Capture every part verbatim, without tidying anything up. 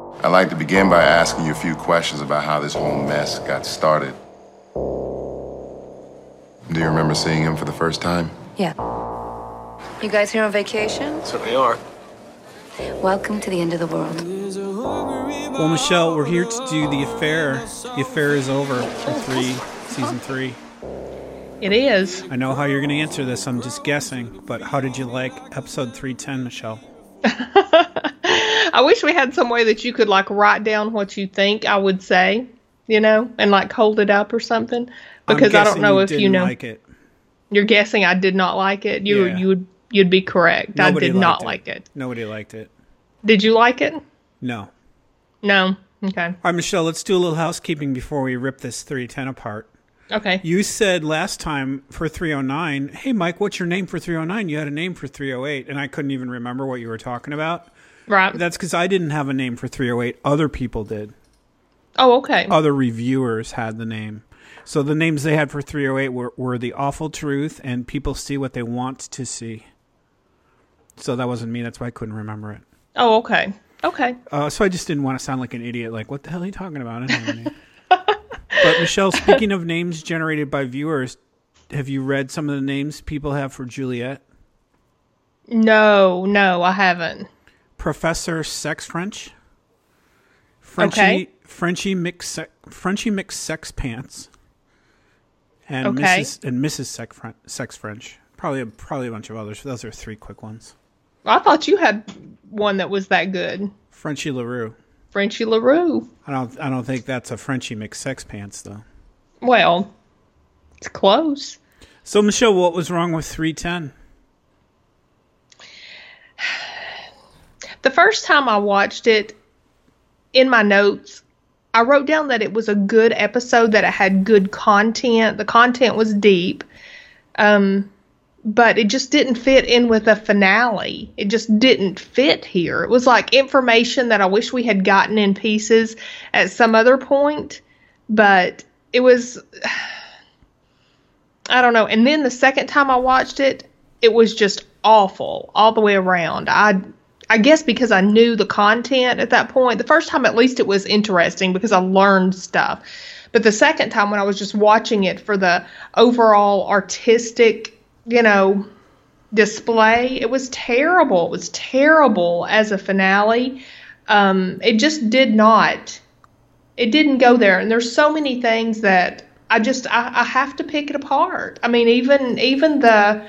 I'd like to begin by asking you a few questions about how this whole mess got started. Do you remember seeing him for the first time? Yeah. You guys here on vacation? Certainly are. Welcome to the end of the world. Well, Michelle, we're here to do The Affair. The Affair is over for three, season three. It is. I know how you're going to answer this. I'm just guessing. But how did you like episode three ten, Michelle? I wish we had some way that you could, like, write down what you think I would say, you know, and, like, hold it up or something. Because I don't know you if you know. Like it. You're guessing I did not like it. You Yeah. you would you'd be correct. Nobody I did liked not it. like it. Nobody liked it. Did you like it? No. No. Okay. All right, Michelle, let's do a little housekeeping before we rip this three ten apart. Okay. You said last time for three oh nine, hey, Mike, what's your name for three oh nine? You had a name for three oh eight, and I couldn't even remember what you were talking about. Right. That's because I didn't have a name for three oh eight. Other people did. Oh, okay. Other reviewers had the name. So the names they had for three oh eight were, were The Awful Truth and People See What They Want to See. So that wasn't me. That's why I couldn't remember it. Oh, okay. Okay. Uh, so I just didn't want to sound like an idiot. Like, what the hell are you talking about? I don't have a name. But Michelle, speaking of names generated by viewers, have you read some of the names people have for Juliet? No, no, I haven't. Professor Sex French. Frenchie, Okay. Frenchie Mix, Frenchie Mix Sex Pants. And Okay. Missus and Missus Sex, Fren- Sex French. Probably a, probably a bunch of others. Those are three quick ones. I thought you had one that was that good. Frenchie LaRue. Frenchie LaRue. I don't I don't think that's a Frenchie Mix Sex Pants though. Well, it's close. So Michelle, what was wrong with three ten? The first time I watched it, in my notes, I wrote down that it was a good episode, that it had good content. The content was deep. Um, but it just didn't fit in with a finale. It just didn't fit here. It was like information that I wish we had gotten in pieces at some other point. But it was, I don't know. And then the second time I watched it, it was just awful all the way around. I I guess because I knew the content at that point. The first time, at least, it was interesting because I learned stuff. But the second time, when I was just watching it for the overall artistic, you know, display, it was terrible. It was terrible as a finale. Um, it just did not. It didn't go there. And there's so many things that I just, I, I have to pick it apart. I mean, even even the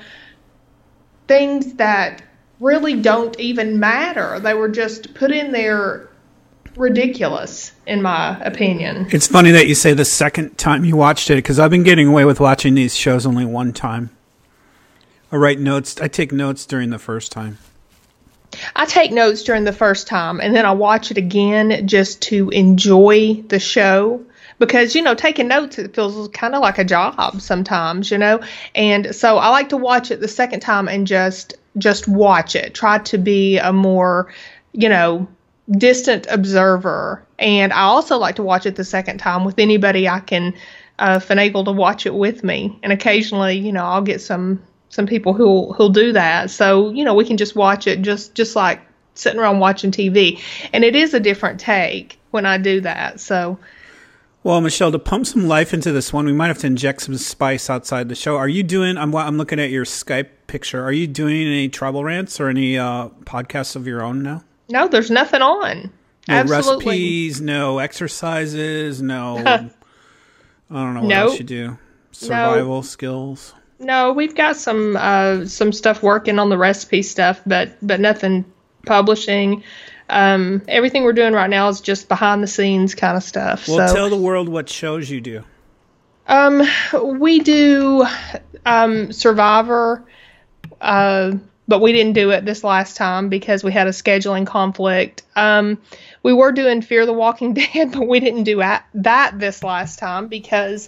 things that really don't even matter. They were just put in there ridiculous, in my opinion. It's funny that you say the second time you watched it, because I've been getting away with watching these shows only one time. I write notes. I take notes during the first time. I take notes during the first time, and then I watch it again just to enjoy the show. Because, you know, taking notes, it feels kind of like a job sometimes, you know. And so I like to watch it the second time and just just watch it. Try to be a more, you know, distant observer. And I also like to watch it the second time with anybody I can uh, finagle to watch it with me. And occasionally, you know, I'll get some some people who'll who'll do that. So, you know, we can just watch it just just like sitting around watching T V. And it is a different take when I do that. So. Well, Michelle, to pump some life into this one, we might have to inject some spice outside the show. Are you doing, I'm, I'm looking at your Skype picture, are you doing any travel rants or any uh, podcasts of your own now? No, there's nothing on. No Absolutely. recipes, no exercises, no, I don't know what Nope. else you do. Survival No. skills. No, we've got some uh, some stuff working on the recipe stuff, but but nothing publishing. Um, everything we're doing right now is just behind the scenes kind of stuff. Well, so, tell the world what shows you do. um, we do um, Survivor, uh, but we didn't do it this last time because we had a scheduling conflict. Um, we were doing Fear the Walking Dead, but we didn't do a- that this last time because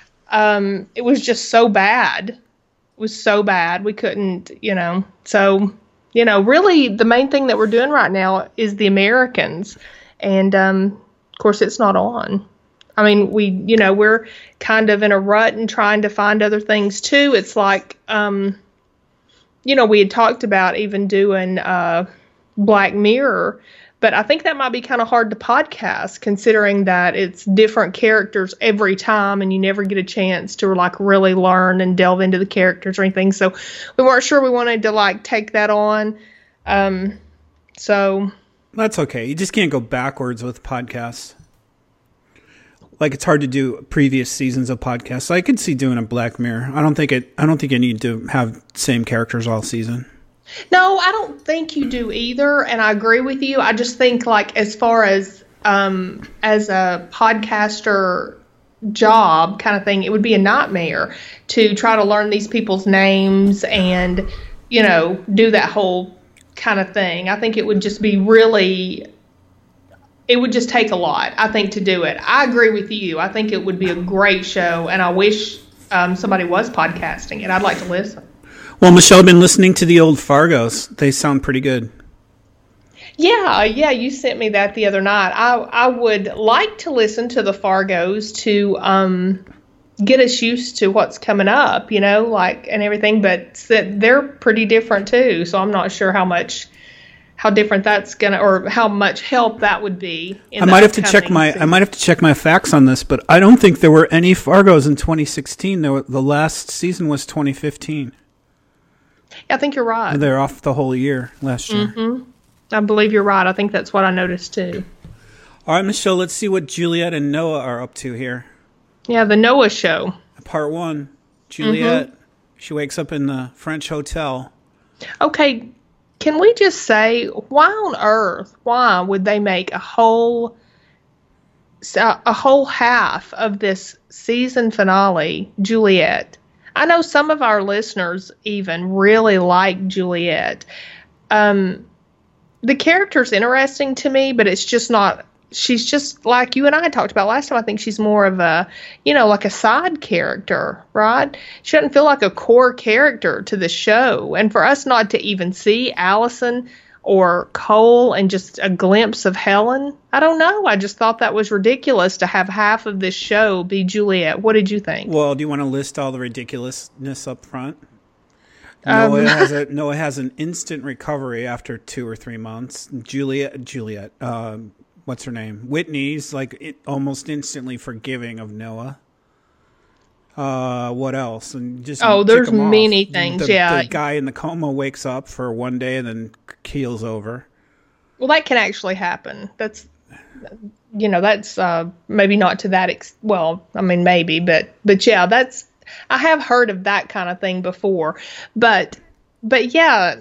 um, it was just so bad. It was so bad. We couldn't, you know, so... You know, really, the main thing that we're doing right now is The Americans. And, um, of course, it's not on. I mean, we, you know, we're kind of in a rut and trying to find other things, too. It's like, um, you know, we had talked about even doing uh, Black Mirror. But I think that might be kind of hard to podcast, considering that it's different characters every time and you never get a chance to like really learn and delve into the characters or anything. So we weren't sure we wanted to like take that on. Um, so That's okay. You just can't go backwards with podcasts. Like it's hard to do previous seasons of podcasts. I could see doing a Black Mirror. I don't think it. I don't think you need to have same characters all season. No, I don't think you do either, and I agree with you. I just think, like, as far as um, as a podcaster job kind of thing, it would be a nightmare to try to learn these people's names and, you know, do that whole kind of thing. I think it would just be really, it would just take a lot, I think, to do it. I agree with you. I think it would be a great show, and I wish um, somebody was podcasting it. I'd like to listen. Well, Michelle, I've been listening to the old Fargos. They sound pretty good. Yeah, yeah, you sent me that the other night. I I would like to listen to the Fargos to um, get us used to what's coming up, you know, like, and everything, but they're pretty different too, so I'm not sure how much, how different that's gonna, or how much help that would be. In I might have to check my, season. I might have to check my facts on this, but I don't think there were any Fargos in twenty sixteen. There were, the last season was twenty fifteen. I think you're right. They're off the whole year last year. Mm-hmm. I believe you're right. I think that's what I noticed too. All right, Michelle, let's see what Juliet and Noah are up to here. Yeah, the Noah show. Part one. Juliet, mm-hmm. She wakes up in the French hotel. Okay, can we just say, why on earth, why would they make a whole, a whole half of this season finale, Juliet? I know some of our listeners even really like Juliet. Um, the character's interesting to me, but it's just not, she's just like you and I talked about last time. I think she's more of a, you know, like a side character, right? She doesn't feel like a core character to the show. And for us not to even see Allison or Cole and just a glimpse of Helen, I don't know. I just thought that was ridiculous to have half of this show be Juliet. What did you think? Well, do you want to list all the ridiculousness up front? Um, Noah has a Noah has an instant recovery after two or three months. Juliet, Juliet, um, what's her name? Whitney's like it, almost instantly forgiving of Noah. Uh, what else? And just oh, there's many things. The, yeah, the guy in the coma wakes up for one day and then keels over. Well, that can actually happen. That's, you know, that's uh, maybe not to that ex- well, I mean, maybe, but but yeah, that's, I have heard of that kind of thing before. But but yeah,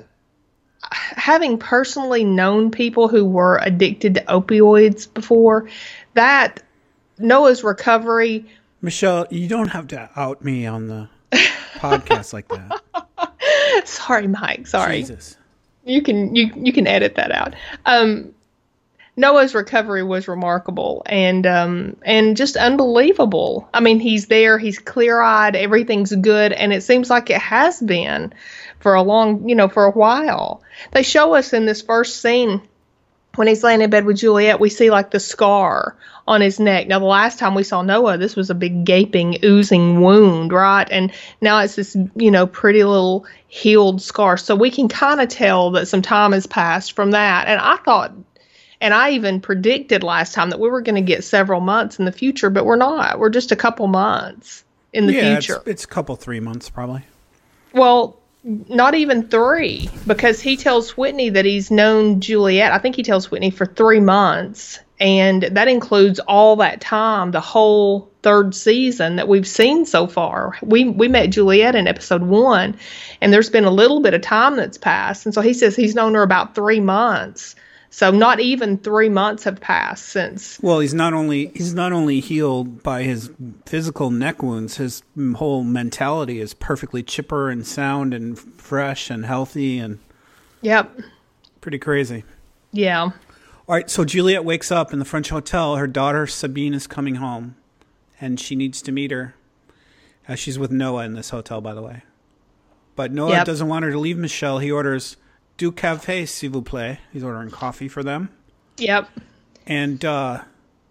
having personally known people who were addicted to opioids before, that Noah's recovery. Michelle, you don't have to out me on the podcast like that. Sorry, Mike. Sorry. Jesus. You can you you can edit that out. Um, Noah's recovery was remarkable and um, and just unbelievable. I mean, he's there, he's clear-eyed, everything's good, and it seems like it has been for a long, you know, for a while. They show us in this first scene when he's laying in bed with Juliet, we see like the scar on his neck. Now, the last time we saw Noah, this was a big gaping, oozing wound, right? And now it's this, you know, pretty little healed scar. So we can kind of tell that some time has passed from that. And I thought, and I even predicted last time that we were going to get several months in the future, but we're not. We're just a couple months in the yeah, future. It's, it's a couple, three months probably. Well, not even three, because he tells Whitney that he's known Juliet. I think he tells Whitney for three months, and that includes all that time, the whole third season that we've seen so far. We we met Juliet in episode one, and there's been a little bit of time that's passed, and so he says he's known her about three months. So not even three months have passed since. Well, he's not only he's not only healed by his physical neck wounds. His whole mentality is perfectly chipper and sound and fresh and healthy and. Yep. Pretty crazy. Yeah. All right. So Juliet wakes up in the French hotel. Her daughter Sabine is coming home, and she needs to meet her. Uh, she's with Noah in this hotel, by the way. But Noah yep. doesn't want her to leave Michelle. He orders. Du café, s'il vous plaît. He's ordering coffee for them. Yep. And uh,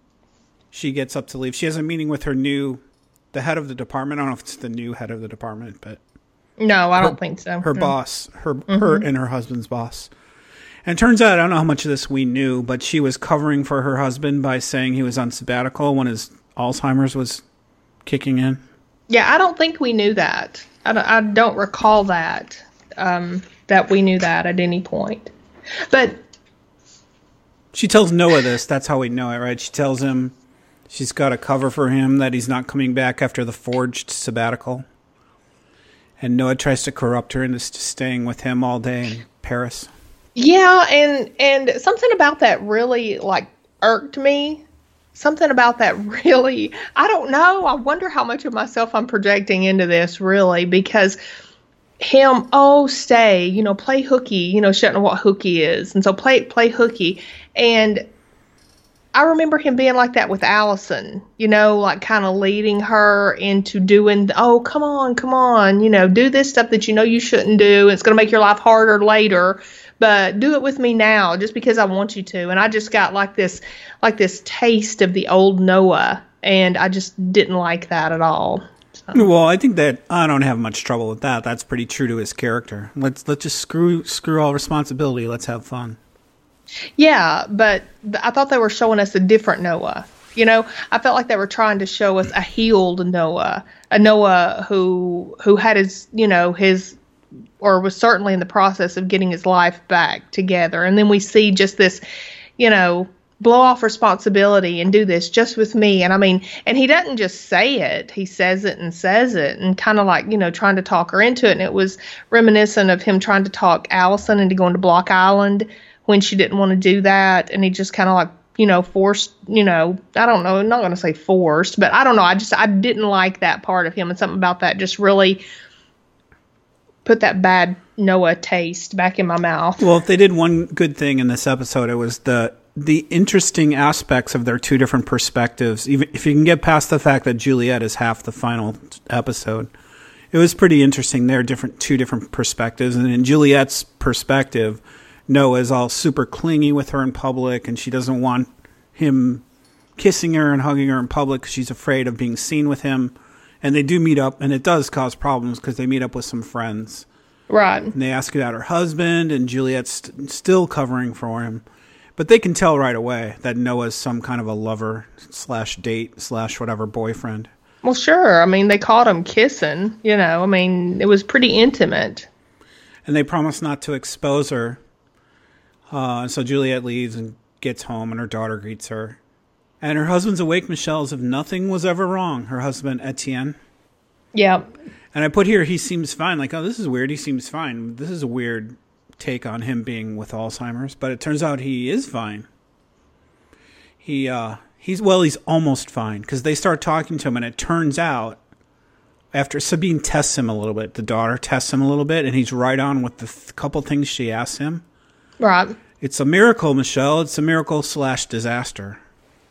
she gets up to leave. She has a meeting with her new, the head of the department. I don't know if it's the new head of the department, but no, I her, don't think so. Her no. boss, her, Mm-hmm. her and her husband's boss. And it turns out, I don't know how much of this we knew, but she was covering for her husband by saying he was on sabbatical when his Alzheimer's was kicking in. Yeah, I don't think we knew that. I don't, I don't recall that, um, that we knew that at any point. But she tells Noah this. That's how we know it, right? She tells him she's got a cover for him, that he's not coming back after the forged sabbatical. And Noah tries to corrupt her into staying with him all day in Paris. Yeah, and and something about that really, like, irked me. Something about that really, I don't know. I wonder how much of myself I'm projecting into this, really, because him, oh, stay, you know, play hooky. You know, she doesn't know what hooky is. And so play play hooky. And I remember him being like that with Allison, you know, like kind of leading her into doing, oh, come on, come on, you know, do this stuff that you know you shouldn't do. It's going to make your life harder later, but do it with me now just because I want you to. And I just got like this, like this taste of the old Noah, and I just didn't like that at all. So. Well, I think that I don't have much trouble with that. That's pretty true to his character. Let's let's just screw screw all responsibility. Let's have fun. Yeah, but th- I thought they were showing us a different Noah. You know, I felt like they were trying to show us a healed Noah, a Noah who who had his, you know, his, or was certainly in the process of getting his life back together. And then we see just this, you know, blow off responsibility and do this just with me. And I mean, and he doesn't just say it, he says it and says it and kind of like, you know, trying to talk her into it. And it was reminiscent of him trying to talk Allison into going to Block Island when she didn't want to do that. And he just kind of like, you know, forced, you know, I don't know, I'm not going to say forced, but I don't know. I just, I didn't like that part of him, and something about that just really put that bad Noah taste back in my mouth. Well, if they did one good thing in this episode, it was the the interesting aspects of their two different perspectives. Even if you can get past the fact that Juliet is half the final episode, it was pretty interesting. They're different, two different perspectives, and in Juliet's perspective, Noah's all super clingy with her in public, and she doesn't want him kissing her and hugging her in public because she's afraid of being seen with him. And they do meet up, and it does cause problems because they meet up with some friends. Right. And they ask about her husband, and Juliet's st- still covering for him. But they can tell right away that Noah's some kind of a lover slash date slash whatever boyfriend. Well, sure. I mean, they caught him kissing, you know. I mean, it was pretty intimate. And they promise not to expose her. Uh, so Juliet leaves and gets home, and her daughter greets her. And her husband's awake, Michelle, as if nothing was ever wrong. Her husband, Etienne. Yeah. And I put here, he seems fine. Like, oh, this is weird. He seems fine. This is a weird take on him being with Alzheimer's. But it turns out he is fine. He, uh, he's, well, he's almost fine. Because they start talking to him, and it turns out, after Sabine tests him a little bit, the daughter tests him a little bit, and he's right on with the th- couple things she asks him. Right. It's a miracle, Michelle. It's a miracle slash disaster.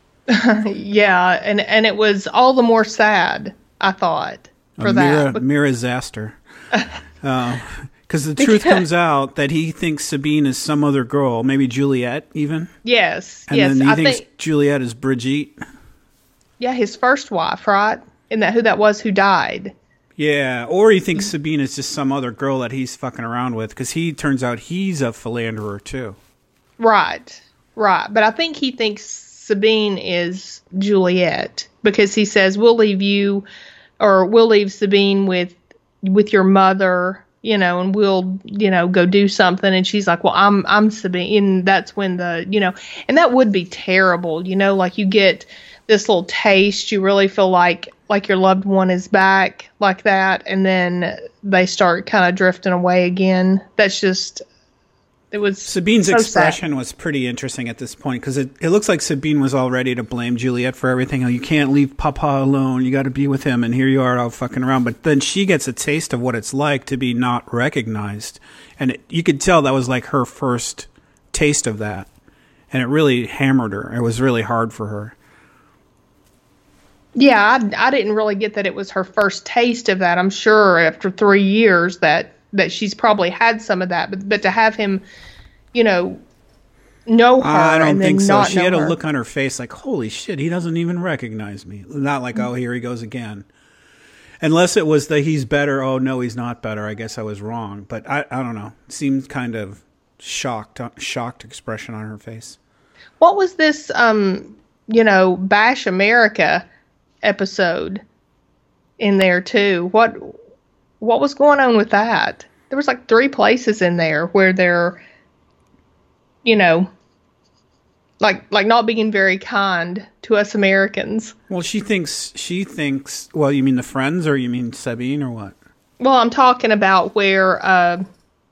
Yeah, and, and it was all the more sad, I thought, for a that. Mira, Mira disaster. Because uh, the truth comes out that he thinks Sabine is some other girl, maybe Juliet even. Yes, and yes. And then he I thinks think, Juliet is Brigitte. Yeah, his first wife, right? Isn't that who that was who died? Yeah, or he thinks Sabine is just some other girl that he's fucking around with, because he turns out he's a philanderer too. Right, right. But I think he thinks Sabine is Juliet, because he says, we'll leave you, or we'll leave Sabine with with your mother, you know, and we'll, you know, go do something. And she's like, well, I'm I'm Sabine. And that's when the, you know, and that would be terrible, you know, like you get this little taste, you really feel like like your loved one is back like that, and then they start kind of drifting away again. That's just, it was Sabine's so expression sad. was pretty interesting at this point, because it, it looks like Sabine was all ready to blame Juliet for everything. Oh, you can't leave Papa alone. You got to be with him, and here you are all fucking around. But then she gets a taste of what it's like to be not recognized, and it, you could tell that was like her first taste of that, and it really hammered her. It was really hard for her. Yeah, I, I didn't really get that it was her first taste of that. I'm sure after three years that, that she's probably had some of that, but but to have him, you know, know her I don't and then think so. not She know had a her. look on her face like, holy shit, he doesn't even recognize me. Not like, oh, here he goes again. Unless it was that he's better. Oh, no, he's not better. I guess I was wrong. But I, I don't know. It seemed kind of shocked, shocked expression on her face. What was this, um, you know, Bash America episode in there too? What what was going on with that? There was like three places in there where they're, you know, like like not being very kind to us Americans. Well, she thinks she thinks. Well, you mean the Friends, or you mean Sabine, or what? Well, I'm talking about where uh,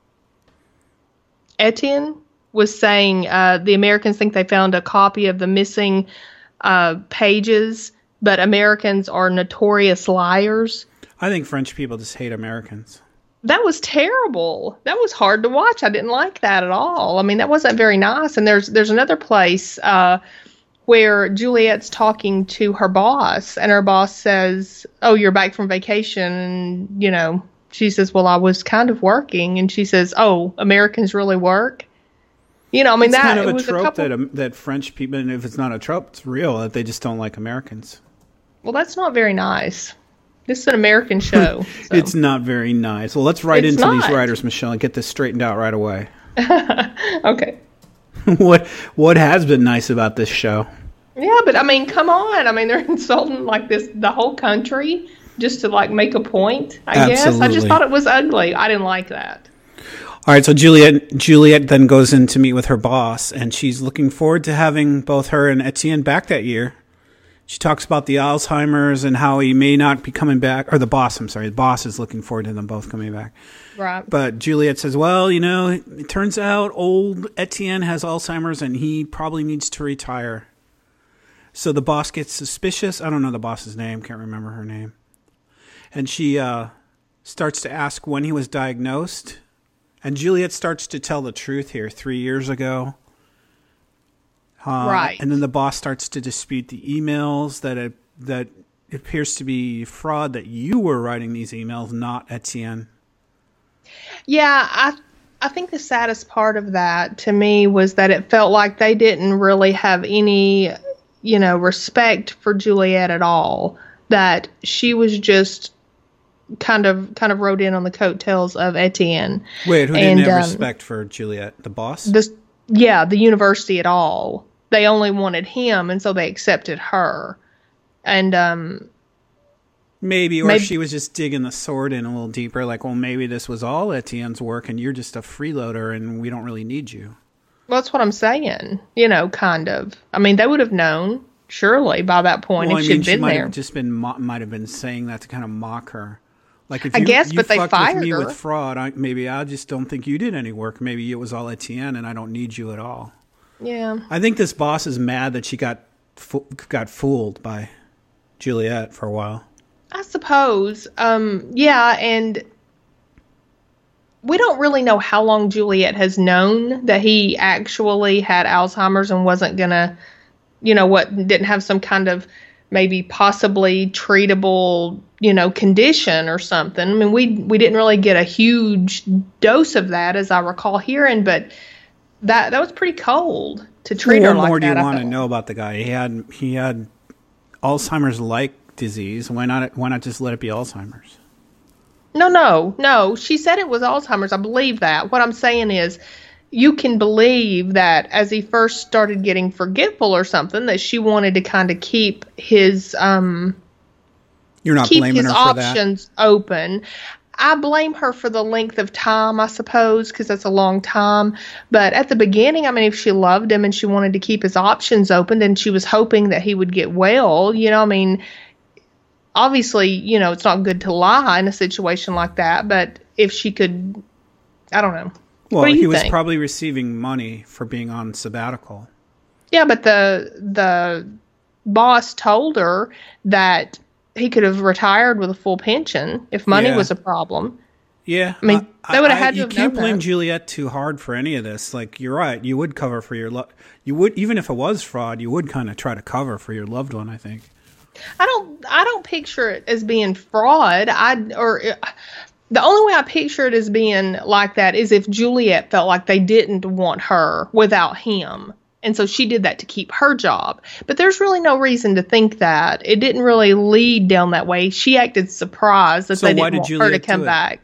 Etienne was saying uh, the Americans think they found a copy of the missing uh, pages, but Americans are notorious liars. I think French people just hate Americans. That was terrible. That was hard to watch. I didn't like that at all. I mean, that wasn't very nice. And there's there's another place uh, where Juliet's talking to her boss, and her boss says, "Oh, you're back from vacation," and you know, she says, "Well, I was kind of working," and she says, "Oh, Americans really work." You know, I mean, it's that kind of it a was trope a couple. that um, that French people, and if it's not a trope, it's real that they just don't like Americans. Well, that's not very nice. This is an American show. So. It's not very nice. Well, let's write It's into not. these writers, Michelle, and get this straightened out right away. Okay. what what has been nice about this show? Yeah, but I mean, come on. I mean, they're insulting like this the whole country just to like make a point. I guess I Absolutely. just thought it was ugly. I didn't like that. All right, so Juliet Juliet then goes in to meet with her boss, and she's looking forward to having both her and Etienne back that year. She talks about the Alzheimer's and how he may not be coming back, or the boss, I'm sorry, the boss is looking forward to them both coming back. Right. But Juliet says, well, you know, it turns out old Etienne has Alzheimer's and he probably needs to retire. So the boss gets suspicious. I don't know the boss's name, can't remember her name. And she uh, starts to ask when he was diagnosed. And Juliet starts to tell the truth here, three years ago. Uh, Right. And then the boss starts to dispute the emails that it, that it appears to be fraud, that you were writing these emails, not Etienne. Yeah, I I think the saddest part of that to me was that it felt like they didn't really have any, you know, respect for Juliet at all. That she was just kind of kind of rode in on the coattails of Etienne. Wait, who And, didn't have um, respect for Juliet? The boss? This, yeah, the university at all. They only wanted him, and so they accepted her. And um, Maybe, or maybe- she was just digging the sword in a little deeper, like, well, maybe this was all Etienne's work, and you're just a freeloader, and we don't really need you. well, that's what I'm saying. You know, kind of. I mean, they would have known, surely, by that point, Well, if I she'd mean, she been might there. have just been mo- might have been saying that to kind of mock her. Like, if I you, guess, you but they fucked fired with me her. with fraud, I, maybe I just don't think you did any work. Maybe it was all Etienne, and I don't need you at all. Yeah. I think this boss is mad that she got fo- got fooled by Juliet for a while. I suppose. Um, yeah, and we don't really know how long Juliet has known that he actually had Alzheimer's and wasn't gonna, you know, what didn't have some kind of maybe possibly treatable, you know, condition or something. I mean, we we didn't really get a huge dose of that, as I recall hearing, but that that was pretty cold to treat her What like more do that. you I want to felt. know about the guy? He had he had Alzheimer's-like disease. Why not? Why not just let it be Alzheimer's? No, no, no. She said it was Alzheimer's. I believe that. What I'm saying is, you can believe that as he first started getting forgetful or something, that she wanted to kind of keep his um You're not keep blaming his her for that. options open. I blame her for the length of time, I suppose, because that's a long time. But at the beginning, I mean, if she loved him and she wanted to keep his options open, then she was hoping that he would get well. You know, I mean, obviously, you know, it's not good to lie in a situation like that. But if she could, I don't know. Well, What do you he was think? probably receiving money for being on sabbatical. Yeah, but the the boss told her that he could have retired with a full pension if money Yeah. was a problem. Yeah, I mean, they would have had to You have can't known blame that. Juliet too hard for any of this. Like, you're right. You would cover for your lo- you would even if it was fraud. You would kind of try to cover for your loved one. I think. I don't I don't picture it as being fraud. I or the only way I picture it as being like that is if Juliet felt like they didn't want her without him. And so she did that to keep her job. But there's really no reason to think that. It didn't really lead down that way. She acted surprised that So they why didn't did want her to Juliet come do it? back.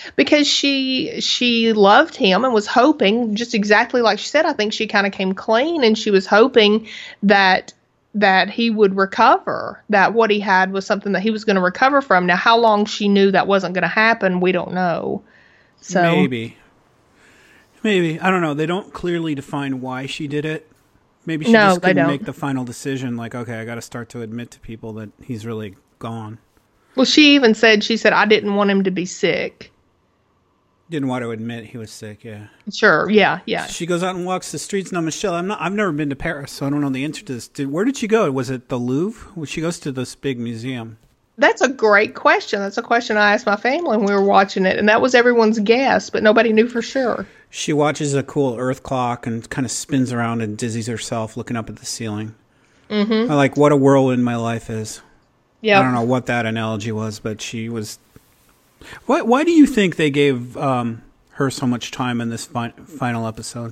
because she she loved him and was hoping, just exactly like she said. I think she kind of came clean, and she was hoping that that he would recover, that what he had was something that he was going to recover from. Now, how long she knew that wasn't going to happen, we don't know. So maybe, maybe I don't know. They don't clearly define why she did it. Maybe she No, just they couldn't don't. make the final decision. Like, okay, I got to start to admit to people that he's really gone. Well, she even said, she said, I didn't want him to be sick. Didn't want to admit he was sick. Yeah. Sure. Yeah. Yeah. She goes out and walks the streets. Now, Michelle, I'm not. I've never been to Paris, so I don't know the answer to this. Did, where did she go? Was it the Louvre? Well, she goes to this big museum. That's a great question. That's a question I asked my family when we were watching it, and that was everyone's guess, but nobody knew for sure. She watches a cool Earth clock and kind of spins around and dizzies herself, looking up at the ceiling. Mm-hmm. I like what a whirlwind my life is. Yeah. I don't know what that analogy was, but she was. Why? Why do you think they gave um, her so much time in this fi- final episode?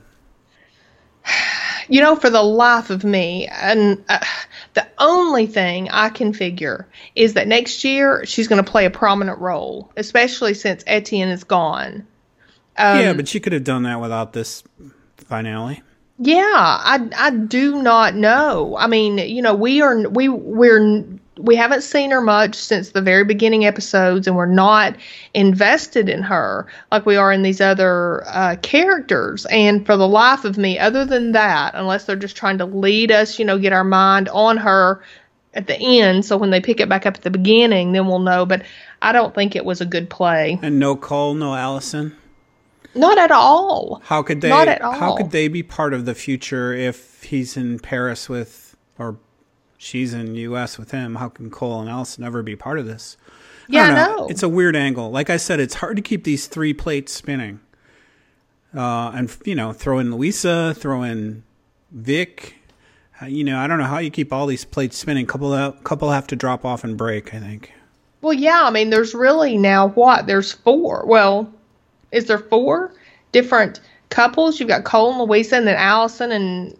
You know, for the life of me, and uh, the only thing I can figure is that next year she's going to play a prominent role, especially since Etienne is gone. Um, Yeah, but she could have done that without this finale. Yeah, I, I do not know. I mean, you know, we are we we're we haven't seen her much since the very beginning episodes, and we're not invested in her like we are in these other uh, characters. And for the life of me, other than that, unless they're just trying to lead us, you know, get our mind on her at the end, so when they pick it back up at the beginning, then we'll know. But I don't think it was a good play. And no Cole, no Allison. Not at all. How could they? Not at all. How could they be part of the future if he's in Paris with, or she's in U S with him? How can Cole and Allison ever be part of this? Yeah, don't I know. It's a weird angle. Like I said, it's hard to keep these three plates spinning. Uh, and you know, throw in Louisa, throw in Vic. Uh, you know, I don't know how you keep all these plates spinning. Couple, out, couple have to drop off and break, I think. Well, yeah. I mean, there's really now what? There's four. Well. Is there four different couples? You've got Cole and Louisa, and then Allison and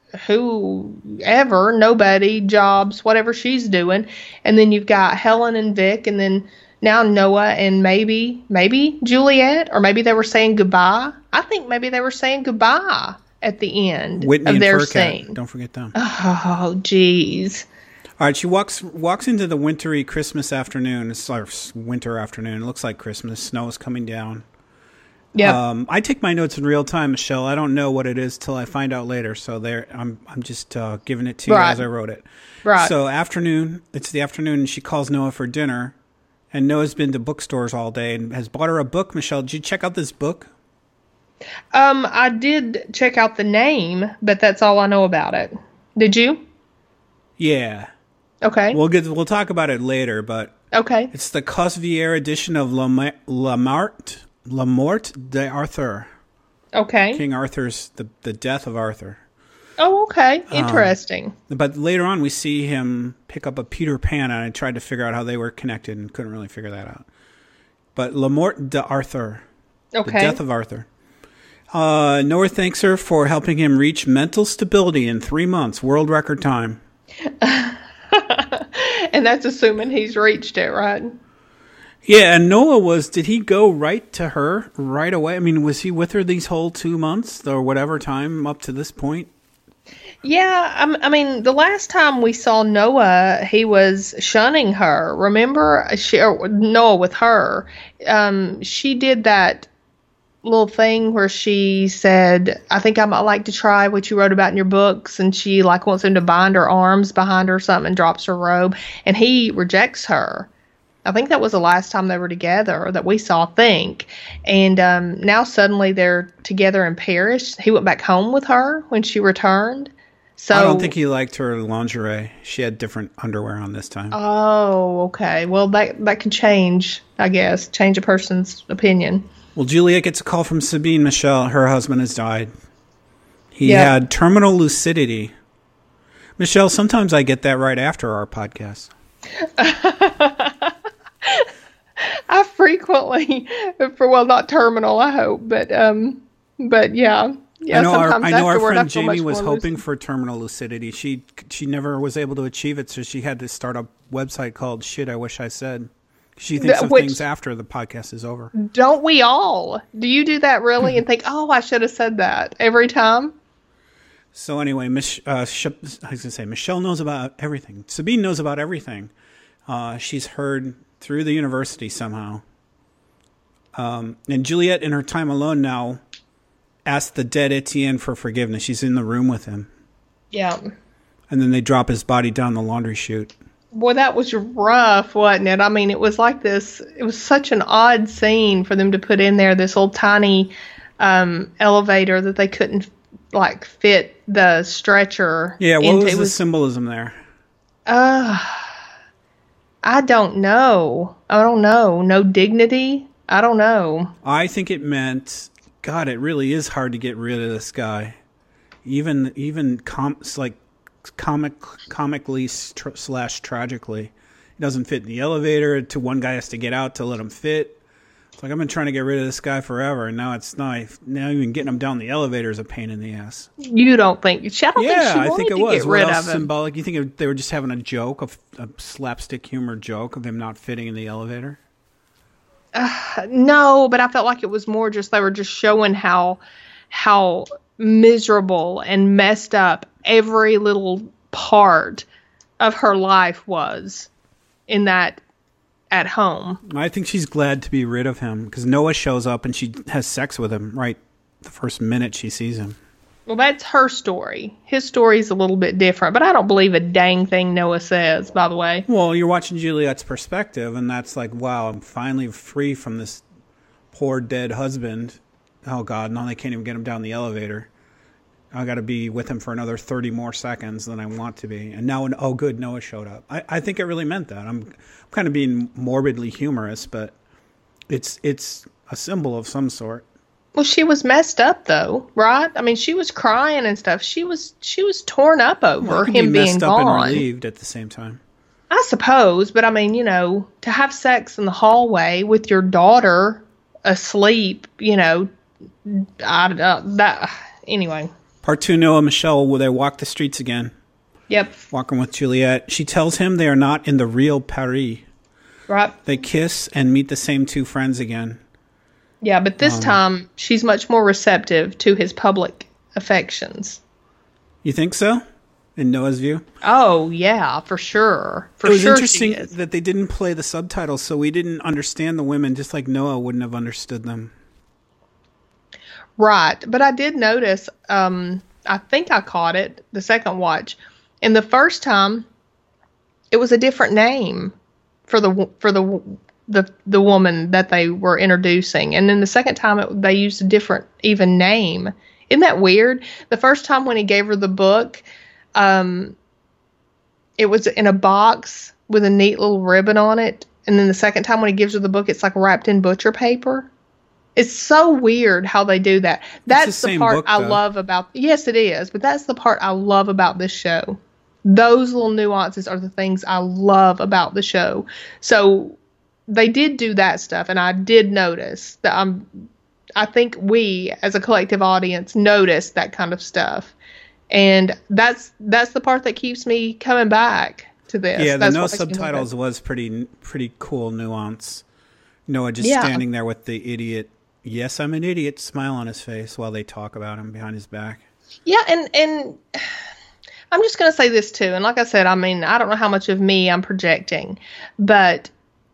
whoever, nobody, Jobs, whatever she's doing. And then you've got Helen and Vic, and then now Noah and maybe, maybe Juliet, or maybe they were saying goodbye. I think maybe they were saying goodbye at the end Whitney of their and Furcat. scene. Don't forget them. Oh, jeez. All right, she walks walks into the wintry Christmas afternoon. It's like winter afternoon. It looks like Christmas. Snow is coming down. Yeah. Um, I take my notes in real time, Michelle. I don't know what it is till I find out later. So there, I'm I'm just uh, giving it to you Right. as I wrote it. Right. So afternoon, it's the afternoon, and she calls Noah for dinner. And Noah's been to bookstores all day and has bought her a book. Michelle, did you check out this book? Um, I did check out the name, but that's all I know about it. Did you? Yeah. Okay. We'll get we'll talk about it later, but Okay. it's the Cosvier edition of La, Ma- La Marte La Morte d'Arthur. Okay. King Arthur's the the death of Arthur. Oh, okay. Um, Interesting. But later on, we see him pick up a Peter Pan, and I tried to figure out how they were connected and couldn't really figure that out. But La Morte d'Arthur, okay. the death of Arthur. Uh, Noah thanks her for helping him reach mental stability in three months, world record time. And that's assuming he's reached it, right? Yeah, and Noah was, did he go right to her right away? I mean, was he with her these whole two months or whatever time up to this point? Yeah, I'm, I mean, the last time we saw Noah, he was shunning her. Remember, she, or Noah with her. Um, she did that little thing where she said, "I think I might like to try what you wrote about in your books," and she like wants him to bind her arms behind her or something, and drops her robe, and he rejects her. I think that was the last time they were together, or that we saw, I think. And um, now suddenly they're together in Paris. He went back home with her when she returned. So I don't think he liked her lingerie. She had different underwear on this time. Oh, okay. Well, that that could change, I guess, change a person's opinion. Well, Juliet gets a call from Sabine Michelle. Her husband has died. He Yeah. had terminal lucidity. Michelle, sometimes I get that right after our podcast. I frequently, for well, not terminal, I hope, but um, but yeah, yeah. I know our, sometimes I know our afterward, I friend feel Jamie much was more hoping lucid. for terminal lucidity. She she never was able to achieve it, so she had to start a website called Shit I Wish I Said. She thinks Th- of which- things after the podcast is over. Don't we all? Do you do that really and think, oh, I should have said that every time? So anyway, Mich- uh, Sh- I was going to say, Michelle knows about everything. Sabine knows about everything. Uh, she's heard through the university somehow. Um, and Juliet, in her time alone now, asked the dead Etienne for forgiveness. She's in the room with him. Yeah. And then they drop his body down the laundry chute. Boy, that was rough, wasn't it? I mean, it was like this. It was such an odd scene for them to put in there, this old tiny um, elevator that they couldn't, like, fit the stretcher Yeah, what into. was It the was, symbolism there? uh, I don't know. I don't know. No dignity? I don't know. I think it meant, God, it really is hard to get rid of this guy. Even, even com- it's like comic, comically tr- slash tragically. He doesn't fit in the elevator. To one guy has to get out to let him fit. It's like, I've been trying to get rid of this guy forever, and now it's not. Now even getting him down the elevator is a pain in the ass. You don't think? I don't Yeah, think she I wanted think it to was. get What rid else of him. symbolic? You think it, they were just having a joke, of a slapstick humor joke of him not fitting in the elevator? No, but I felt like it was more just they were just showing how how miserable and messed up every little part of her life was in that at home. I think she's glad to be rid of him because Noah shows up and she has sex with him right the first minute she sees him. Well, that's her story. His story's a little bit different, but I don't believe a dang thing Noah says, by the way. Well, you're watching Juliet's perspective, and that's like, wow, I'm finally free from this poor dead husband. Oh, God, now they can't even get him down the elevator. I got to be with him for another thirty more seconds than I want to be. And now, oh, good, Noah showed up. I, I think it really meant that. I'm, I'm kind of being morbidly humorous, but it's it's a symbol of some sort. Well, she was messed up though, right? I mean, she was crying and stuff. She was she was torn up over Well, it can him be being messed up gone. and relieved at the same time. I suppose, but I mean, you know, to have sex in the hallway with your daughter asleep, you know, I uh, that anyway. Part two, Noah and Michelle, will they walk the streets again? Yep, Walking with Juliet. She tells him they are not in the real Paris. right. They kiss and meet the same two friends again. Yeah, but Um, this time she's much more receptive to his public affections. You think so? In Noah's view? Oh yeah, for sure. For It was sure interesting she is. that they didn't play the subtitles, so we didn't understand the women, just like Noah wouldn't have understood them. Right, but I did notice. Um, I think I caught it the second watch. And the first time, it was a different name for the for the the the woman that they were introducing, and then the second time it, they used a different even name. Isn't that weird? The first time when he gave her the book, um, it was in a box with a neat little ribbon on it, and then the second time when he gives her the book, it's like wrapped in butcher paper. It's so weird how they do that. That's the the, same part book, I though. love about. Yes, it is, but that's the part I love about this show. Those little nuances are the things I love about the show. So they did do that stuff, and I did notice that. I'm. I think we, as a collective audience, noticed that kind of stuff, and that's that's the part that keeps me coming back to this. Yeah, the That's no what makes me love it. subtitles was pretty pretty cool nuance. Noah just Yeah. standing there with the idiot, yes, I'm an idiot, smile on his face while they talk about him behind his back. Yeah, and and I'm just going to say this too. And like I said, I mean, I don't know how much of me I'm projecting, but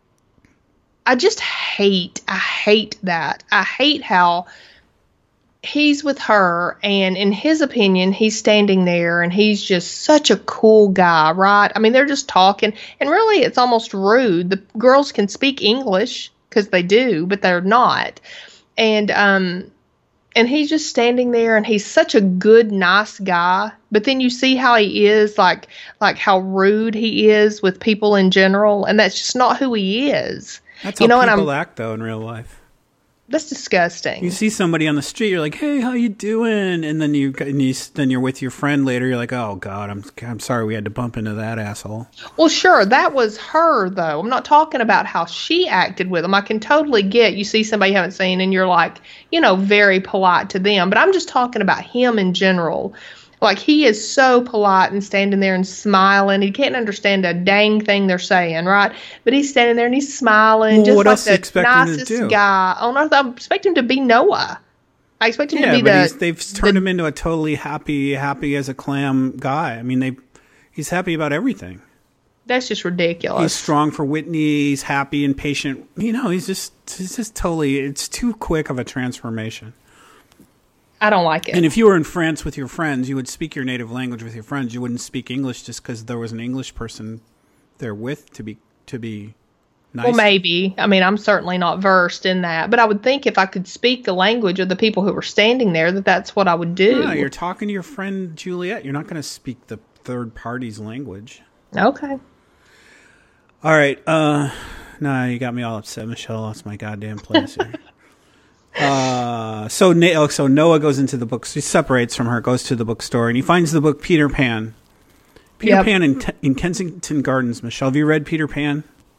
I just hate, I hate that. I hate how he's with her, and in his opinion, he's standing there, and he's just such a cool guy, right? I mean, they're just talking, and really, it's almost rude. The girls can speak English because they do, but they're not. And um, and he's just standing there, and he's such a good, nice guy. But then you see how he is, like like how rude he is with people in general, and that's just not who he is. That's You how know, and people I'm- act, though, in real life. That's disgusting. You see somebody on the street, you're like, "Hey, how you doing?" And then you, and you then you're with your friend later. You're like, "Oh God, I'm I'm sorry we had to bump into that asshole." Well, sure, that was her, though. I'm not talking about how she acted with him. I can totally get you see somebody you haven't seen and you're like, you know, very polite to them. But I'm just talking about him in general. Like, he is so polite and standing there and smiling. He can't understand a dang thing they're saying, right? But he's standing there and he's smiling, Well, just what like else do you the expect him to nicest do? guy on earth. I expect him to be Noah. I expect him Yeah, to be but the. he's, they've turned him into a totally happy, happy as a clam guy. I mean, they he's happy about everything. That's just ridiculous. He's strong for Whitney. He's happy and patient. You know, he's just he's just totally. It's too quick of a transformation. I don't like it. And if you were in France with your friends, you would speak your native language with your friends. You wouldn't speak English just because there was an English person there with to be to be nice. Well, maybe. I mean, I'm certainly not versed in that, but I would think if I could speak the language of the people who were standing there, that that's what I would do. No, you're talking to your friend Juliet. You're not going to speak the third party's language. Okay. All right. Uh, no, you got me all upset, Michelle. I lost my goddamn place here. uh, so, Na- so Noah goes into the book. He separates from her, goes to the bookstore, and he finds the book Peter Pan. Peter Yep. Pan in, in Kensington Gardens. Michelle, have you read Peter Pan?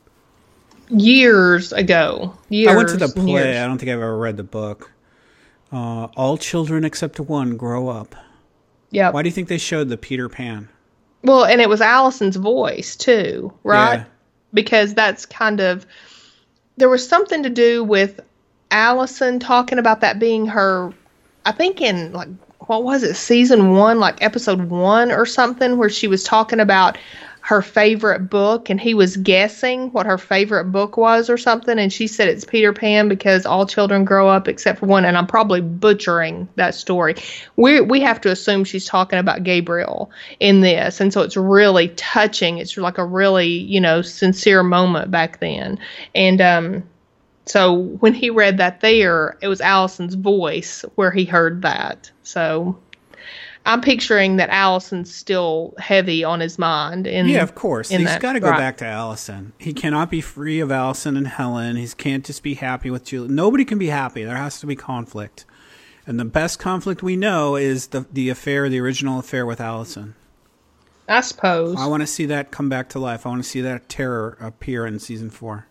Years ago. Years. I went to the and play. years. I don't think I've ever read the book. Uh, all children except one grow up. Yep. Why do you think they showed the Peter Pan? Well, and it was Allison's voice too, right? Yeah. Because that's kind of, there was something to do with Allison talking about that being her, I think in like, what was it, season one, like episode one or something, where she was talking about her favorite book and he was guessing what her favorite book was or something. And she said it's Peter Pan because all children grow up except for one. And I'm probably butchering that story. We we have to assume she's talking about Gabriel in this. And so it's really touching. It's like a really, you know, sincere moment back then. And, um, so when he read that there, it was Allison's voice where he heard that. So I'm picturing that Allison's still heavy on his mind. In, Yeah, of course. in He's that- got to go right. back to Allison. He cannot be free of Allison and Helen. He can't just be happy with Julie. Nobody can be happy. There has to be conflict. And the best conflict we know is the the affair, the original affair with Allison. I suppose. I want to see that come back to life. I want to see that terror appear in season four.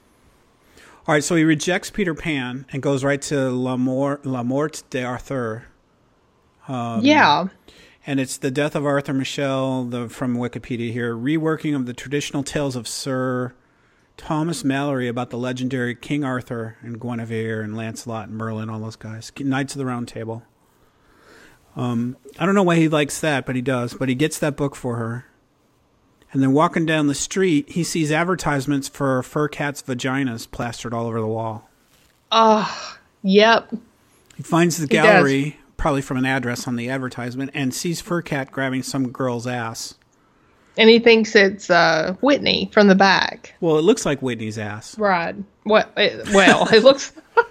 All right, so he rejects Peter Pan and goes right to La Mort, La Mort d'Arthur. Um, yeah. And it's the death of Arthur Michel, the, from Wikipedia here, reworking of the traditional tales of Sir Thomas Malory about the legendary King Arthur and Guinevere and Lancelot and Merlin, all those guys. Knights of the Round Table. Um, I don't know why he likes that, but he does. But he gets that book for her. And then walking down the street, he sees advertisements for fur cats' vaginas plastered all over the wall. Oh, yep. He finds the He gallery, probably from an address on the advertisement, and sees Fur Cat grabbing some girl's ass. And he thinks it's uh, Whitney from the back. Well, it looks like Whitney's ass. Right. What? It, well, it looks.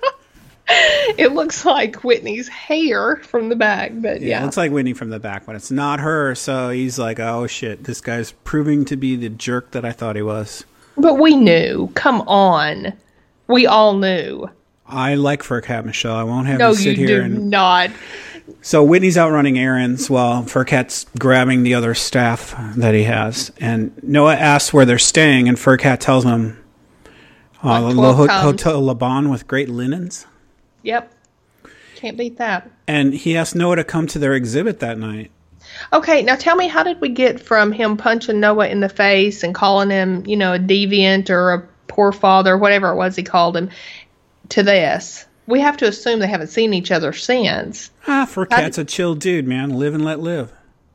It looks like Whitney's hair from the back, but Yeah, yeah. it looks like Whitney from the back, but it's not her. So he's like, oh, shit, this guy's proving to be the jerk that I thought he was. But we knew. Come on. We all knew. I like Fur Cat, Michelle. I won't have No, you sit you here do and... not. So Whitney's out running errands while Fur Cat's grabbing the other staff that he has. And Noah asks where they're staying, and Fur Cat tells him, uh, Like the twelve Ho- times. Hotel Laban with great linens. Yep. Can't beat that. And he asked Noah to come to their exhibit that night. Okay, now tell me, how did we get from him punching Noah in the face and calling him, you know, a deviant or a poor father, whatever it was he called him, to this? We have to assume they haven't seen each other since. Ah, Fur Cat's a chill dude, man. Live and let live.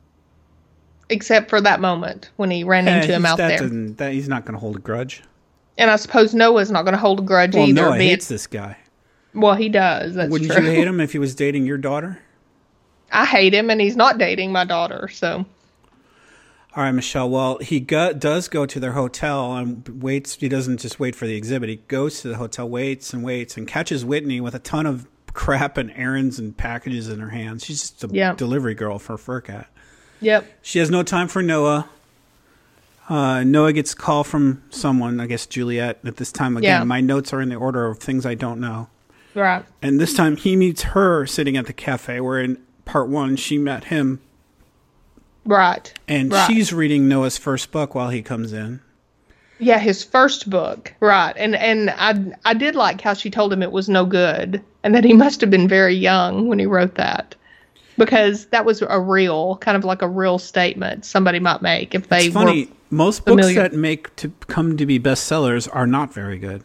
Except for that moment when he ran Yeah, into him he's- out that there. doesn't- That, he's not going to hold a grudge. And I suppose Noah's not going to hold a grudge Well, either. Noah being- hates this guy. Well, he does. That's Wouldn't true. you hate him if he was dating your daughter? I hate him, and he's not dating my daughter, so. All right, Michelle. Well, he go, does go to their hotel and waits. He doesn't just wait for the exhibit. He goes to the hotel, waits and waits, and catches Whitney with a ton of crap and errands and packages in her hands. She's just a Yeah. delivery girl for Fur Cat. Yep. She has no time for Noah. Uh, Noah gets a call from someone, I guess Juliet, at this time. Again, Yeah. my notes are in the order of things I don't know. Right. And this time he meets her sitting at the cafe, where in part one she met him. Right. And right. she's reading Noah's first book while he comes in. Yeah, his first book. Right. And and I I did like how she told him it was no good and that he must have been very young when he wrote that. because that was a real, kind of like a real statement somebody might make if they It's funny. were Most books familiar. that make to come to be bestsellers are not very good.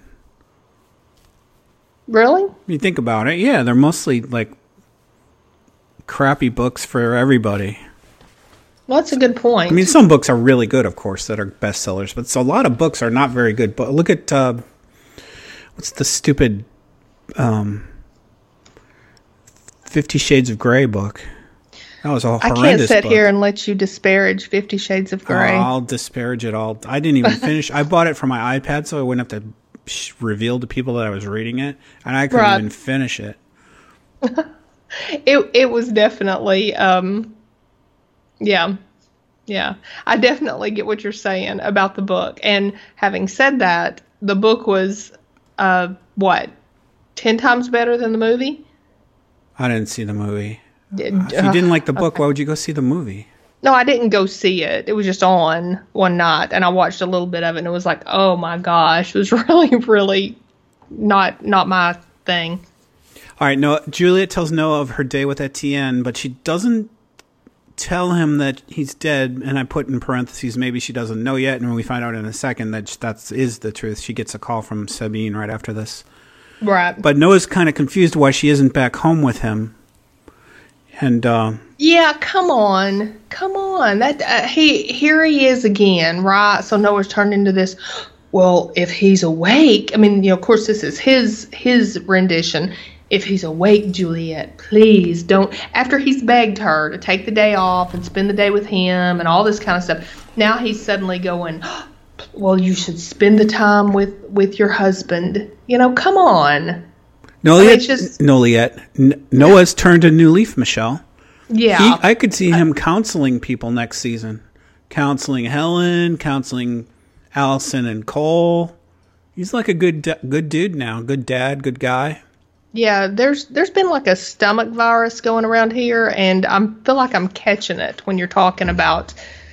Really? You think about it, yeah, they're mostly like crappy books for everybody. Well, that's a good point. I mean, some books are really good, of course, that are bestsellers, but so a lot of books are not very good. But look at uh, what's the stupid um, Fifty Shades of Grey book? That was a I horrendous can't sit book. here and let you disparage Fifty Shades of Oh, Grey. I'll disparage it all. I didn't even finish. I bought it for my iPad so I wouldn't have to sh- reveal to people that I was reading it, and I couldn't Right. even finish it. It it was definitely, um, yeah, yeah. I definitely get what you're saying about the book. And having said that, the book was, uh, what, ten times better than the movie? I didn't see the movie. Did- If you didn't like the book, okay. why would you go see the movie? No, I didn't go see it. It was just on one night, and I watched a little bit of it, and it was like, oh my gosh, it was really, really not not my thing. All right, Noah, Juliet tells Noah of her day with Etienne, but she doesn't tell him that he's dead. And I put in parentheses, maybe she doesn't know yet. And we find out in a second that that is the truth. She gets a call from Sabine right after this. Right. But Noah's kind of confused why she isn't back home with him. And uh, Yeah, come on, come on. That uh, he here he is again, right? So Noah's turned into this. Well, if he's awake, I mean, you know, of course, this is his his rendition. If he's awake, Juliet, please don't. After he's begged her to take the day off and spend the day with him and all this kind of stuff, now he's suddenly going, well, you should spend the time with with your husband. You know, come on. Noliet, it's just- Noliet, N- Noah's turned a new leaf, Michelle. Yeah. He, I could see him counseling people next season. Counseling Helen, counseling Allison and Cole. He's like a good d- good dude now. Good dad, good guy. Yeah, there's there's been like a stomach virus going around here, and I feel like I'm catching it when you're talking about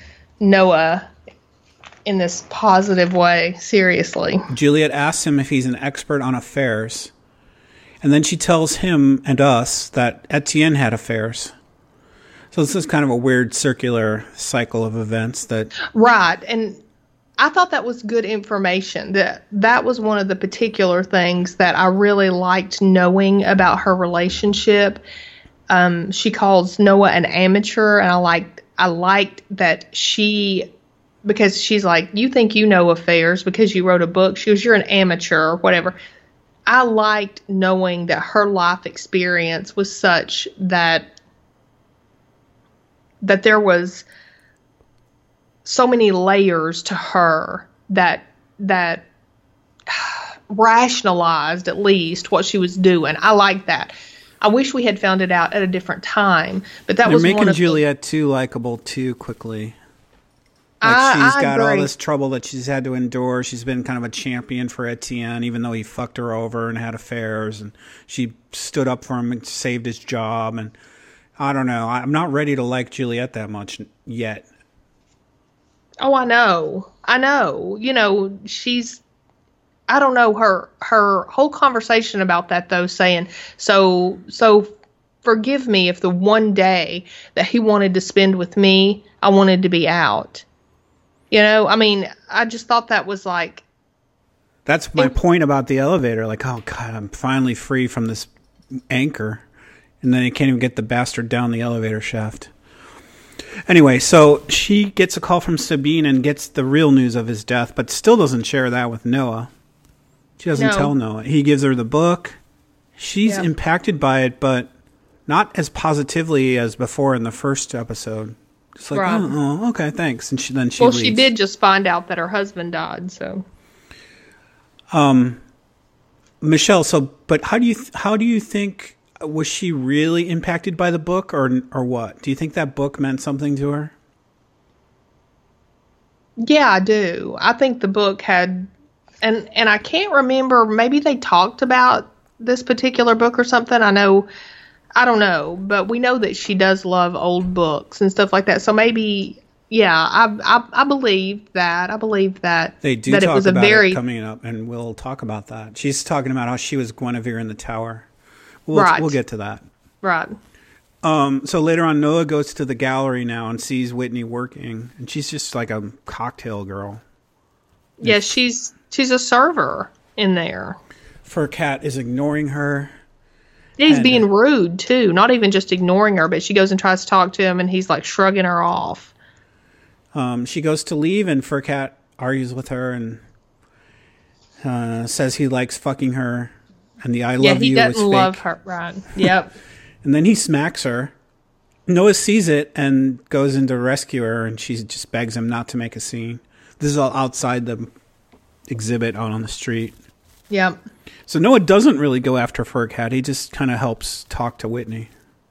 Noah in this positive way. Seriously. Juliet asks him if he's an expert on affairs. And then she tells him and us that Etienne had affairs. So this is kind of a weird circular cycle of events that... Right, and I thought that was good information. That that was one of the particular things that I really liked knowing about her relationship. Um, she calls Noah an amateur, and I liked I liked that she, because she's like, you think you know affairs because you wrote a book. She goes, you're an amateur or whatever. I liked knowing that her life experience was such that that there was so many layers to her that that rationalized at least what she was doing. I like that. I wish we had found it out at a different time, but that They're was making one of Juliet too likable too quickly. Like I- she's I got all agree. this trouble that she's had to endure. She's been kind of a champion for Etienne, even though he fucked her over and had affairs. And she stood up for him and saved his job. And I don't know. I'm not ready to like Juliet that much yet. Oh, I know. I know. You know, she's I don't know her her whole conversation about that though, saying, so so forgive me if the one day that he wanted to spend with me, I wanted to be out. You know, I mean, I just thought that was like, That's my It- point about the elevator. Like, oh God, I'm finally free from this anchor. And then you can't even get the bastard down the elevator shaft. Anyway, so she gets a call from Sabine and gets the real news of his death, but still doesn't share that with Noah. She doesn't No. tell Noah. He gives her the book. She's Yeah. impacted by it, but not as positively as before in the first episode. Just like, Right. oh, oh, okay, thanks. And she, then she well, leaves. she did just find out that her husband died, so. Michelle, so, but how do you, th- how do you think, was she really impacted by the book or, or what? Do you think that book meant something to her? Yeah, I do. I think the book had, and and I can't remember, maybe they talked about this particular book or something. I know, I don't know, but we know that she does love old books and stuff like that. So maybe, yeah, I I, I believe that. I believe that. They do that talk it was a about very, it coming up, and we'll talk about that. She's talking about how she was Guinevere in the tower. We'll, Right. We'll get to that. right. Um, so later on, Noah goes to the gallery now and sees Whitney working, and she's just like a cocktail girl. Yeah, she's she's a server in there. Furcat is ignoring her. Yeah, he's and, being uh, rude, too. Not even just ignoring her, but she goes and tries to talk to him, and he's, like, shrugging her off. Um, she goes to leave, and Furcat argues with her and uh, says he likes fucking her, and the I love yeah, he you doesn't was love fake. her. Right. Yep. And then he smacks her. Noah sees it and goes in to rescue her, and she just begs him not to make a scene. This is all outside the exhibit out on the street. Yep. So Noah doesn't really go after Furcat. He just kind of helps talk to Whitney.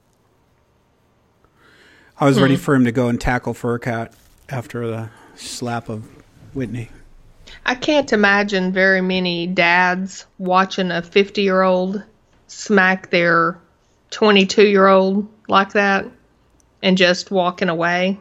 I was hmm. ready for him to go and tackle Furcat after the slap of Whitney. I can't imagine very many dads watching a fifty-year-old smack their twenty-two-year-old like that and just walking away.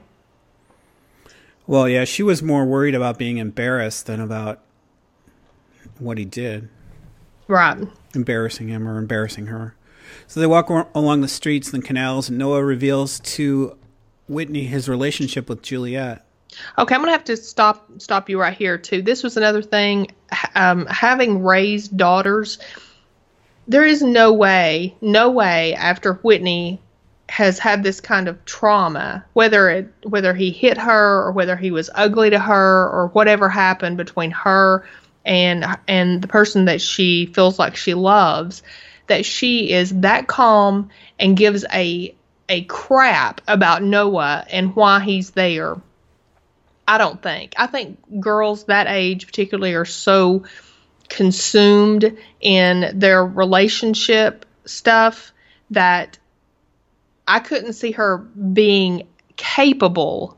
Well, yeah, she was more worried about being embarrassed than about what he did. Right. Embarrassing him or embarrassing her. So they walk along the streets and canals, and Noah reveals to Whitney his relationship with Juliet. Okay, I'm going to have to stop stop you right here, too. This was another thing. Um, having raised daughters, there is no way, no way after Whitney has had this kind of trauma, whether it whether he hit her or whether he was ugly to her or whatever happened between her and and the person that she feels like she loves, that she is that calm and gives a a crap about Noah and why he's there. I don't think. I think girls that age particularly are so consumed in their relationship stuff that I couldn't see her being capable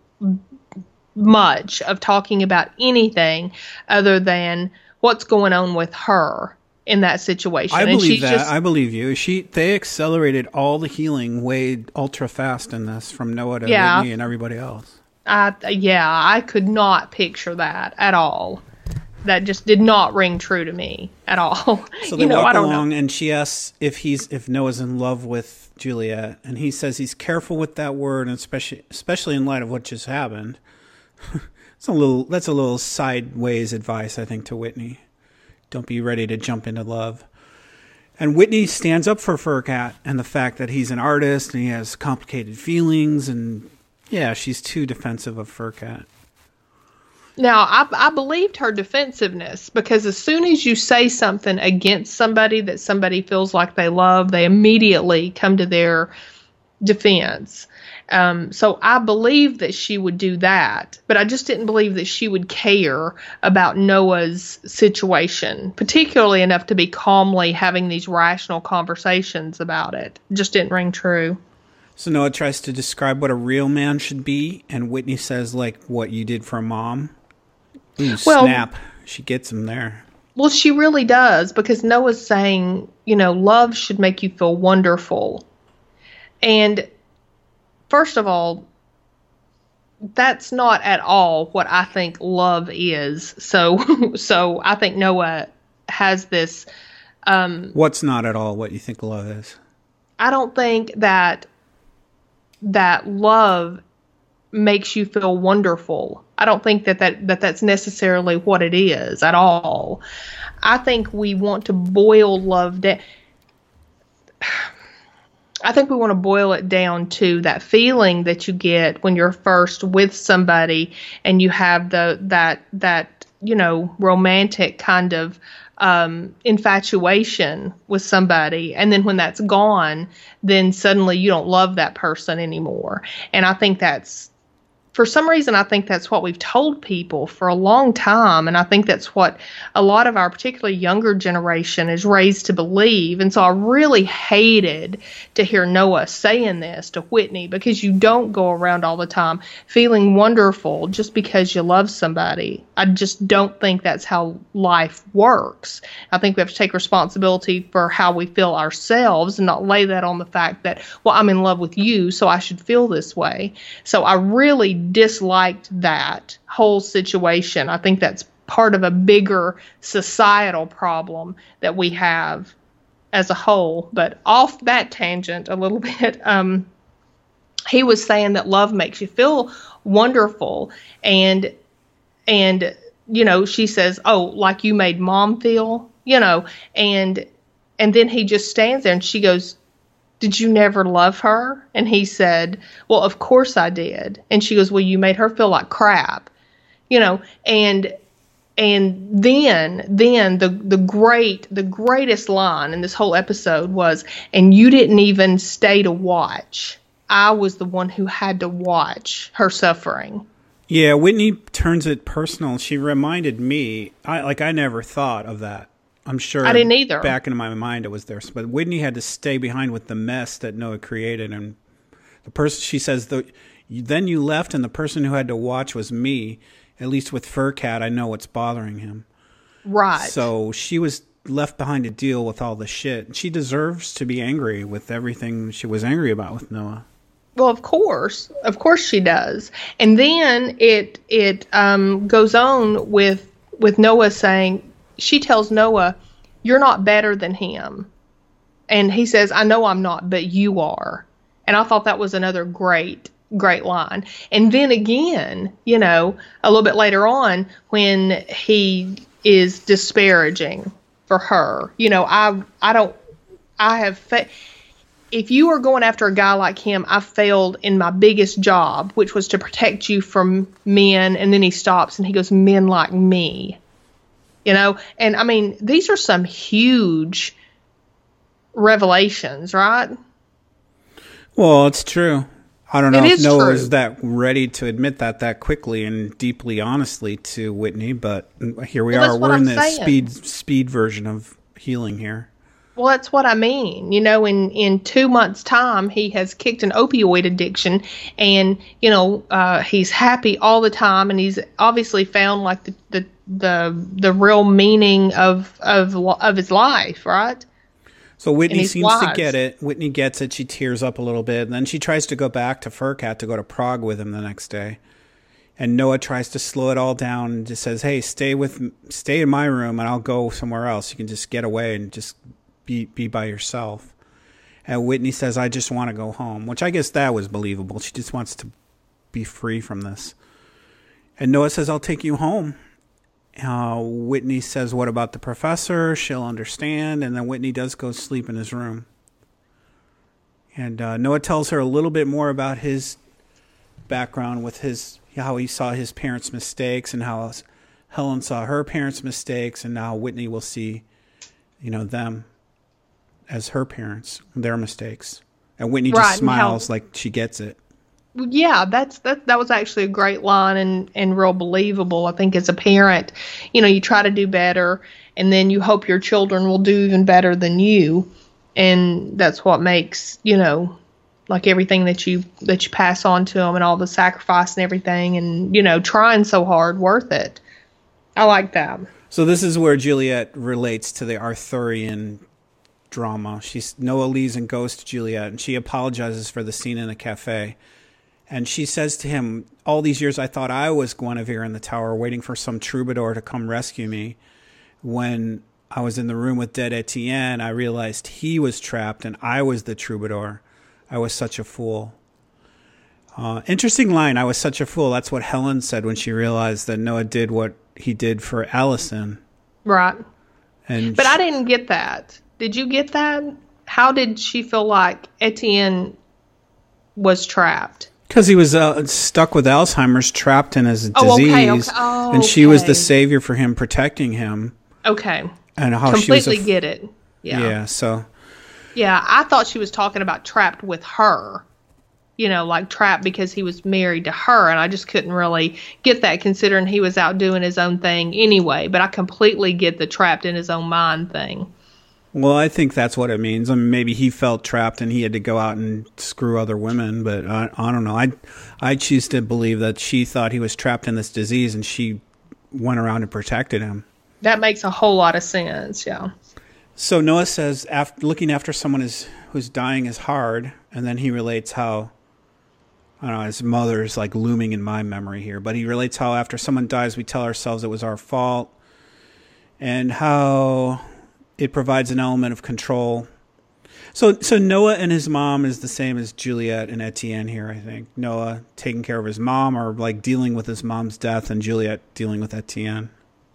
much of talking about anything other than what's going on with her in that situation. I and believe she's that. Just, I believe you. She they accelerated all the healing way ultra fast in this from Noah to yeah, Whitney and everybody else. I, yeah, I could not picture that at all. That just did not ring true to me at all. So they you know, walk I don't along, know. and she asks if he's if Noah's in love with Juliet, and he says he's careful with that word, and especially especially in light of what just happened. It's a little that's a little sideways advice, I think, to Whitney. Don't be ready to jump into love. And Whitney stands up for Furcat and the fact that he's an artist and he has complicated feelings, and yeah, she's too defensive of Furcat. Now, I, I believed her defensiveness because as soon as you say something against somebody that somebody feels like they love, they immediately come to their defense. Um, so I believed that she would do that, but I just didn't believe that she would care about Noah's situation, particularly enough to be calmly having these rational conversations about it. It just didn't ring true. So Noah tries to describe what a real man should be, and Whitney says, like, what you did for mom. Ooh, well, snap. She gets him there. Well, she really does, because Noah's saying, you know, love should make you feel wonderful. And first of all, that's not at all what I think love is. So, so I think Noah has this. Um, What's not at all what you think love is? I don't think that that love makes you feel wonderful. I don't think that, that, that that's necessarily what it is at all. I think we want to boil love down. I think we want to boil it down to that feeling that you get when you're first with somebody and you have the that that you know romantic kind of um, infatuation with somebody, and then when that's gone, then suddenly you don't love that person anymore. And I think that's, for some reason, I think that's what we've told people for a long time. And I think that's what a lot of our particularly younger generation is raised to believe. And so I really hated to hear Noah saying this to Whitney, because you don't go around all the time feeling wonderful just because you love somebody. I just don't think that's how life works. I think we have to take responsibility for how we feel ourselves and not lay that on the fact that, well, I'm in love with you, so I should feel this way. So I really disliked that whole situation. I think that's part of a bigger societal problem that we have as a whole. But off that tangent a little bit, um, he was saying that love makes you feel wonderful. And, and, you know, she says, oh, like you made mom feel, you know, and, and then he just stands there and she goes, did you never love her? And he said, well, of course I did. And she goes, well, you made her feel like crap, you know, and, and then, then the, the great, the greatest line in this whole episode was, and you didn't even stay to watch. I was the one who had to watch her suffering. Yeah, Whitney turns it personal. She reminded me, I like I never thought of that. I'm sure I didn't either. Back in my mind it was there. But Whitney had to stay behind with the mess that Noah created. And the person, she says, the, then you left and the person who had to watch was me. At least with Furcat, I know what's bothering him. Right. So she was left behind to deal with all the shit. She deserves to be angry with everything she was angry about with Noah. Well, of course, of course she does. And then it it um, goes on with with Noah saying, she tells Noah, "You're not better than him," and he says, "I know I'm not, but you are." And I thought that was another great great line. And then again, you know, a little bit later on, when he is disparaging for her, you know, I I don't I have. Fa- If you are going after a guy like him, I failed in my biggest job, which was to protect you from men. And then he stops and he goes, men like me, you know? And I mean, these are some huge revelations, right? Well, it's true. I don't know It if is Noah true. was that ready to admit that that quickly and deeply honestly to Whitney, but here we Well, are. that's what We're in I'm the saying. speed speed version of healing here. Well, that's what I mean. You know, in, in two months' time, he has kicked an opioid addiction, and, you know, uh, he's happy all the time, and he's obviously found, like, the the the, the real meaning of, of of his life, right? So Whitney his seems to wives. get it. Whitney gets it. She tears up a little bit, and then she tries to go back to Furcat to go to Prague with him the next day. And Noah tries to slow it all down and just says, "Hey, stay with, stay in my room, and I'll go somewhere else. You can just get away and just be be by yourself." And Whitney says, "I just want to go home," which I guess that was believable. She just wants to be free from this. And Noah says, "I'll take you home." Uh, Whitney says, "What about the professor? She'll understand." And then Whitney does go sleep in his room. And uh, Noah tells her a little bit more about his background with his how he saw his parents' mistakes and how Helen saw her parents' mistakes, and now Whitney will see, you know, them as her parents, their mistakes. And Whitney just Right, and how- smiles like she gets it. Yeah, that's that. That was actually a great line and and real believable. I think as a parent, you know, you try to do better, and then you hope your children will do even better than you, and that's what makes, you know, like everything that you that you pass on to them and all the sacrifice and everything, and, you know, trying so hard, worth it. I like that. So this is where Juliet relates to the Arthurian drama. She's Noah leaves and goes to Juliet, and she apologizes for the scene in the cafe. And she says to him, "All these years I thought I was Guinevere in the tower, waiting for some troubadour to come rescue me. When I was in the room with dead Etienne, I realized he was trapped and I was the troubadour. I was such a fool." Uh, interesting line, "I was such a fool." That's what Helen said when she realized that Noah did what he did for Allison. Right. And But she- I didn't get that. Did you get that? How did she feel like Etienne was trapped? Because he was uh, stuck with Alzheimer's, trapped in his Oh, disease, okay, okay. Oh, and she was the okay. savior for him, protecting him, Okay. and how she was. Completely A f- get it. Yeah. yeah. So Yeah, I thought she was talking about trapped with her. You know, like trapped because he was married to her, and I just couldn't really get that considering he was out doing his own thing anyway. But I completely get the trapped in his own mind thing. Well, I think that's what it means. I mean, maybe he felt trapped and he had to go out and screw other women, but I, I don't know. I I choose to believe that she thought he was trapped in this disease and she went around and protected him. That makes a whole lot of sense, yeah. So Noah says, after, looking after someone is, who's dying is hard, and then he relates how, I don't know, his mother's like looming in my memory here, but he relates how after someone dies, we tell ourselves it was our fault, and how it provides an element of control. So, so Noah and his mom is the same as Juliet and Etienne here, I think. Noah taking care of his mom, or like dealing with his mom's death, and Juliet dealing with Etienne.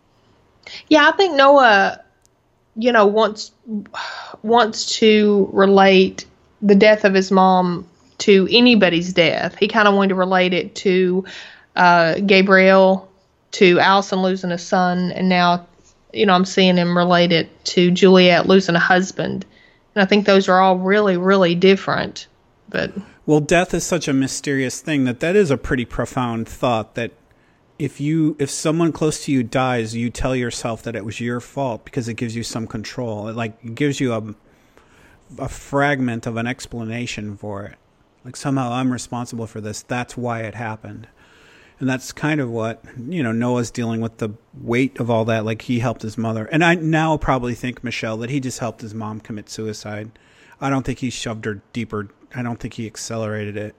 Yeah, I think Noah, you know, wants wants to relate the death of his mom to anybody's death. He kind of wanted to relate it to uh, Gabriel, to Allison losing a son, and now, you know, I'm seeing him relate it to Juliet losing a husband. And I think those are all really, really different. But well, death is such a mysterious thing that that is a pretty profound thought, that if you if someone close to you dies, you tell yourself that it was your fault because it gives you some control. It like gives you a a fragment of an explanation for it. Like, somehow I'm responsible for this. That's why it happened. And that's kind of what, you know, Noah's dealing with, the weight of all that. Like, he helped his mother. And I now probably think, Michelle, that he just helped his mom commit suicide. I don't think he shoved her deeper. I don't think he accelerated it.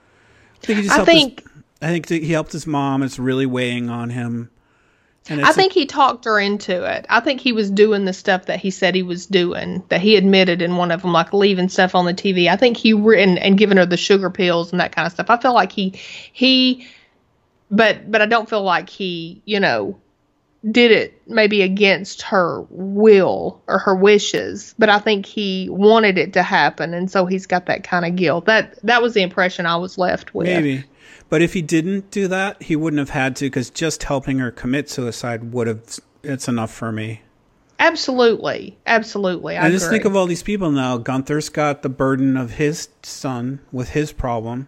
I think he just I helped think his, I think he helped his mom. It's really weighing on him. And it's I think a, he talked her into it. I think he was doing the stuff that he said he was doing, that he admitted in one of them, like leaving stuff on the T V. I think he re- and, and giving her the sugar pills and that kind of stuff. I feel like he he. But but I don't feel like he, you know, did it maybe against her will or her wishes. But I think he wanted it to happen, and so he's got that kind of guilt. That that was the impression I was left with. Maybe. But if he didn't do that, he wouldn't have had to, because just helping her commit suicide would have, it's enough for me. Absolutely. Absolutely. I, I agree. just think of all these people now. Gunther's got the burden of his son with his problem.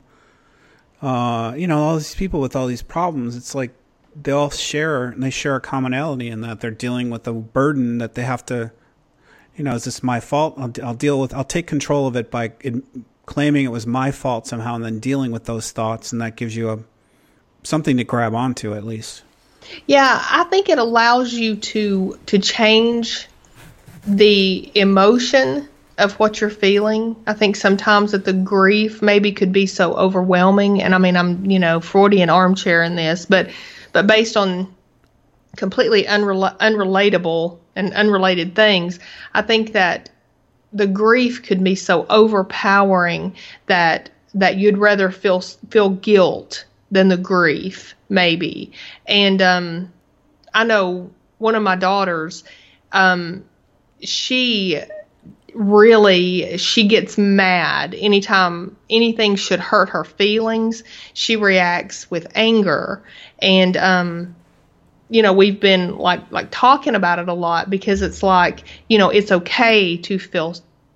Uh, you know, all these people with all these problems, it's like they all share, and they share a commonality in that they're dealing with a burden that they have to, you know, is this my fault? I'll, I'll deal with, I'll take control of it by it, claiming it was my fault somehow, and then dealing with those thoughts. And that gives you a, something to grab onto at least. Yeah. I think it allows you to, to change the emotion of what you're feeling. I think sometimes that the grief maybe could be so overwhelming. And I mean, I'm, you know, Freudian armchair in this, but, but based on completely unrela- unrelatable and unrelated things, I think that the grief could be so overpowering that, that you'd rather feel, feel guilt than the grief, maybe. And, um, I know one of my daughters, um, she, really, she gets mad anytime anything should hurt her feelings. She reacts with anger. And, um, you know, we've been like, like talking about it a lot, because it's like, you know, it's okay to feel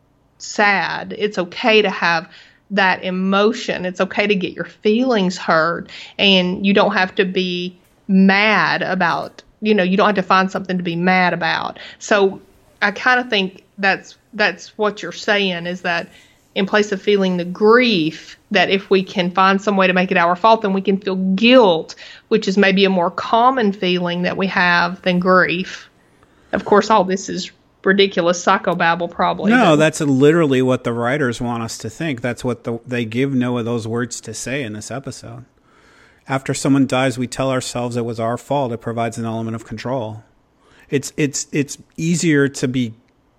sad. It's okay to have that emotion. It's okay to get your feelings hurt, and you don't have to be mad about, you know, you don't have to find something to be mad about. So I kind of think that's, that's what you're saying, is that in place of feeling the grief, that if we can find some way to make it our fault, then we can feel guilt, which is maybe a more common feeling that we have than grief. Of course, all this is ridiculous psychobabble, probably. No, but that's literally what the writers want us to think. That's what the, they give Noah those words to say in this episode. After someone dies, we tell ourselves it was our fault. It provides an element of control. It's it's it's easier to be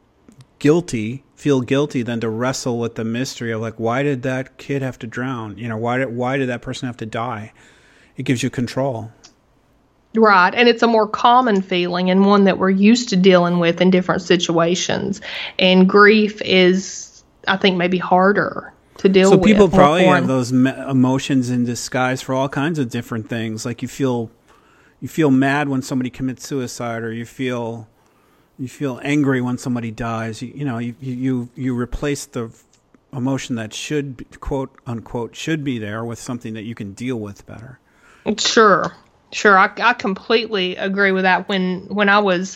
guilty, feel guilty, than to wrestle with the mystery of, like, why did that kid have to drown? You know, why did why did that person have to die? It gives you control. Right, and it's a more common feeling, and one that we're used to dealing with in different situations. And grief is, I think, maybe harder to deal so with. So people more probably foreign. have those me- emotions in disguise for all kinds of different things. Like you feel, you feel mad when somebody commits suicide, or you feel, you feel angry when somebody dies. You, you know, you you you replace the emotion that should be, quote unquote should be there with something that you can deal with better. Sure. Sure, I, I completely agree with that. When when I was,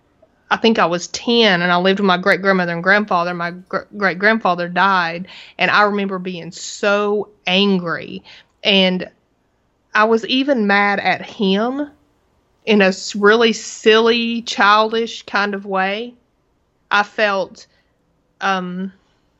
I think I was ten, and I lived with my great grandmother and grandfather. My gr- great grandfather died, and I remember being so angry, and I was even mad at him in a really silly, childish kind of way. I felt, um,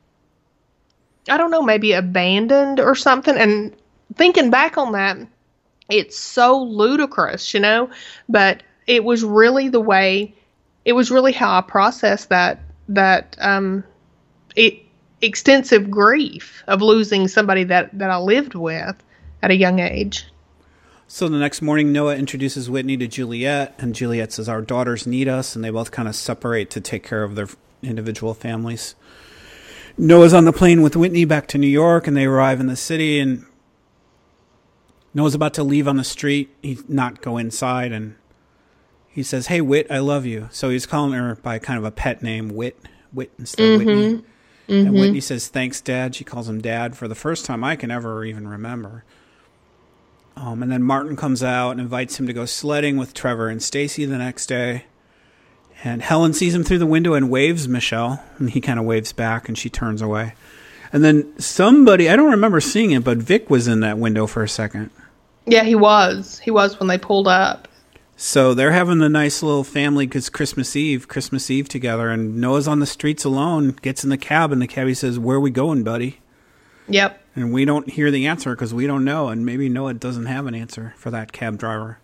I don't know, maybe abandoned or something. And thinking back on that, it's so ludicrous, you know, but it was really the way, it was really how I processed that, that, um, it, extensive grief of losing somebody that, that I lived with at a young age. So the next morning, Noah introduces Whitney to Juliet, and Juliet says, our daughters need us, and they both kind of separate to take care of their individual families. Noah's on the plane with Whitney back to New York, and they arrive in the city, and Noah's about to leave on the street. He's not go inside, and he says, hey, Whit, I love you. So he's calling her by kind of a pet name, Whit, Whit instead of Mm-hmm. Whitney. Mm-hmm. And Whitney says, thanks, Dad. She calls him Dad for the first time I can ever even remember. Um, and then Martin comes out and invites him to go sledding with Trevor and Stacy the next day. And Helen sees him through the window and waves Michelle. And he kind of waves back and she turns away. And then somebody, I don't remember seeing it, but Vic was in that window for a second. Yeah, he was. He was when they pulled up. So they're having the nice little family because Christmas Eve, Christmas Eve together. And Noah's on the streets alone, gets in the cab, and the cabbie says, where are we going, buddy? Yep. And we don't hear the answer because we don't know. And maybe Noah doesn't have an answer for that cab driver.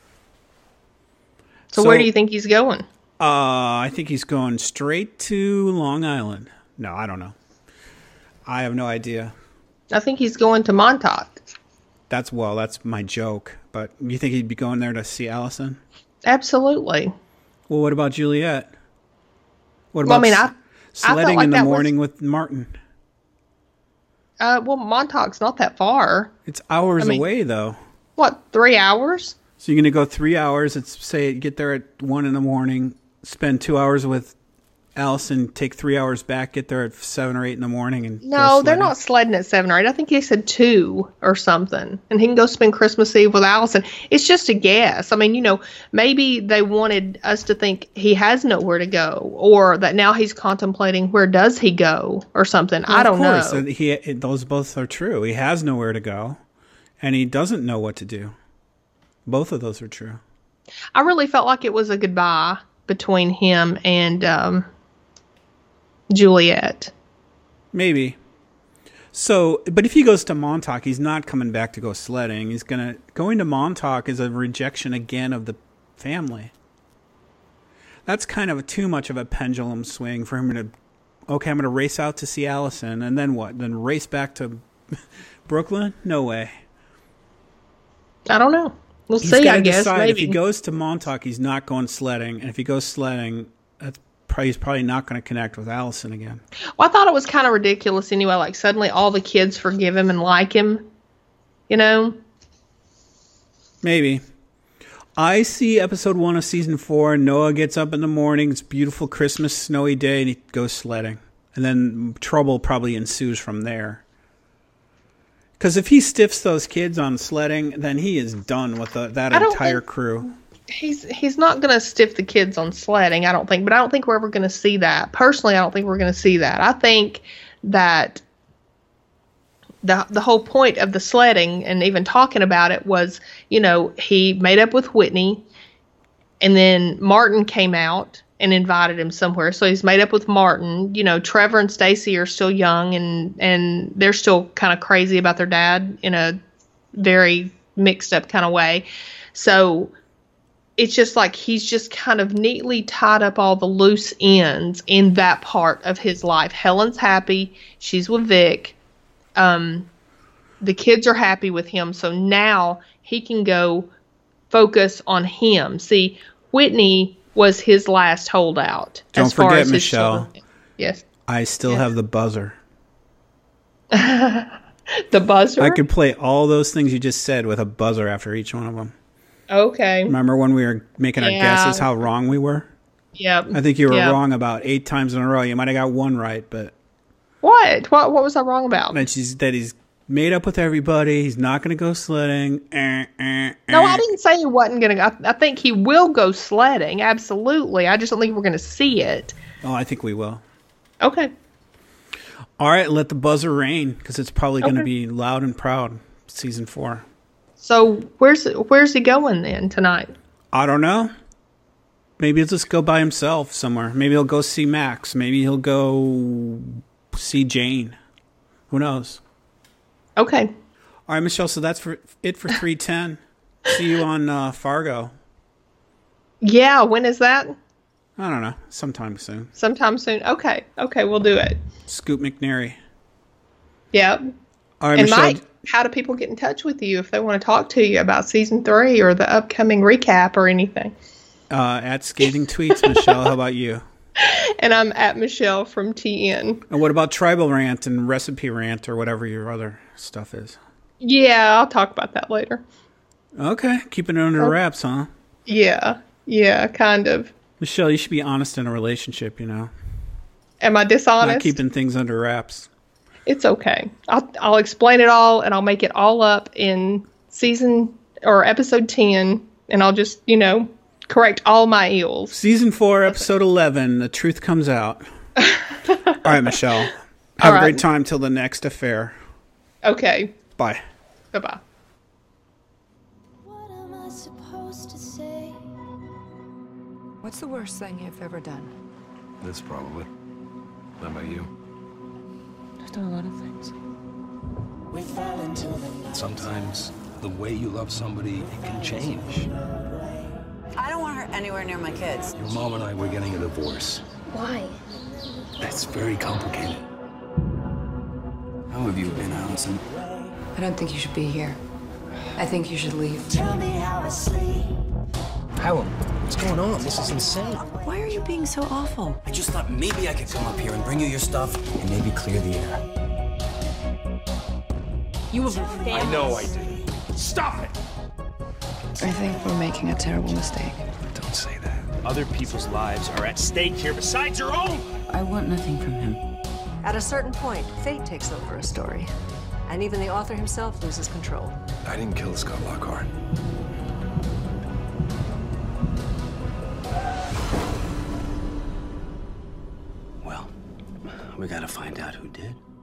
So, So- where do you think he's going? Uh, I think he's going straight to Long Island. No, I don't know. I have no idea. I think he's going to Montauk. That's, well, that's my joke. But you think he'd be going there to see Allison? Absolutely. Well, what about Juliet? What Well, about I mean, I- s- I felt sledding like in the that was- morning with Martin? Uh, well, Montauk's not that far. It's hours I mean- away, though. What, three hours? So you're going to go three hours. It's say get there at one in the morning, spend two hours with Allison, take three hours back, get there at seven or eight in the morning, and go No, they're sledding. not sledding at seven or eight. I think he said two or something. And he can go spend Christmas Eve with Allison. It's just a guess. I mean, you know, maybe they wanted us to think he has nowhere to go, or that now he's contemplating where does he go or something. Well, I don't of course, know. uh, He, it- those both are true. He has nowhere to go, and he doesn't know what to do. Both of those are true. I really felt like it was a goodbye between him and um, Juliet. Maybe. So, but if he goes to Montauk, he's not coming back to go sledding. He's gonna going to Montauk is a rejection again of the family. That's kind of a, too much of a pendulum swing for him to. Okay, I'm gonna race out to see Allison, and then what? Then race back to Brooklyn? No way. I don't know. We'll He's see, got I to guess. decide Maybe. if he goes to Montauk, he's not going sledding, and if he goes sledding, that's probably, he's probably not going to connect with Allison again. Well, I thought it was kind of ridiculous anyway. Like, suddenly all the kids forgive him and like him. You know? Maybe. I see episode one of season four. Noah gets up in the morning. It's a beautiful Christmas snowy day, and he goes sledding. And then trouble probably ensues from there. Because if he stiffs those kids on sledding, then he is done with the, that I don't entire think- crew. He's he's not going to stiff the kids on sledding, I don't think. But I don't think we're ever going to see that. Personally, I don't think we're going to see that. I think that the the whole point of the sledding and even talking about it was, you know, he made up with Whitney, and then Martin came out and invited him somewhere. So he's made up with Martin. You know, Trevor and Stacy are still young, and and they're still kind of crazy about their dad in a very mixed up kind of way. So it's just like he's just kind of neatly tied up all the loose ends in that part of his life. Helen's happy. She's with Vic. Um, the kids are happy with him. So now he can go focus on him. See, Whitney was his last holdout. Don't as far forget, as his Michelle. children. Yes. I still Yeah. have the buzzer. The buzzer? I could play all those things you just said with a buzzer after each one of them. Okay. Remember when we were making our Yeah. guesses how wrong we were? Yep. I think you were Yep. wrong about eight times in a row. You might have got one right, but What? What What was I wrong about? that she's that he's made up with everybody. He's not going to go sledding. Eh, eh, No, eh. I didn't say he wasn't going to. I, I think he will go sledding. Absolutely. I just don't think we're going to see it. Oh, I think we will. Okay. All right, let the buzzer rain because it's probably going to Okay. be loud and proud. Season four. So where's where's he going then tonight? I don't know. Maybe he'll just go by himself somewhere. Maybe he'll go see Max. Maybe he'll go see Jane. Who knows? Okay. All right, Michelle. So that's for it for three ten. See you on uh, Fargo. Yeah. When is that? I don't know. Sometime soon. Sometime soon. Okay. Okay, we'll do it. Scoot McNairy. Yep. All right, And Michelle. Mike, how do people get in touch with you if they want to talk to you about season three or the upcoming recap or anything? Uh, at Scathing Tweets, Michelle. How about you? And I'm at Michelle from T N. And what about Tribal Rant and Recipe Rant or whatever your other stuff is? Yeah, I'll talk about that later. Okay, keeping it under Oh. wraps, huh? Yeah. Yeah, kind of. Michelle, you should be honest in a relationship, you know? Am I dishonest? Not keeping things under wraps. It's okay. I'll I'll explain it all and I'll make it all up in season or episode ten, and I'll just, you know, correct all my ills. Season four, episode eleven, the truth comes out. All right, Michelle. Have All a right. great time till the next affair. Okay. Bye. Bye-bye. What am I supposed to say? What's the worst thing you've ever done? This probably. How about you? I've done a lot of things. Sometimes the way you love somebody, it can change. I don't want her anywhere near my kids. Your mom and I were getting a divorce. Why? It's very complicated. How have you been, Allison? I don't think you should be here. I think you should leave. Helen, what's going on? This is insane. Why are you being so awful? I just thought maybe I could come up here and bring you your stuff and maybe clear the air. You will be I know I did. Stop it! I think we're making a terrible mistake. Don't say that. Other people's lives are at stake here besides your own. I want nothing from him. At a certain point, fate takes over a story, and even the author himself loses control. I didn't kill Scott Lockhart. Well, we gotta find out who did.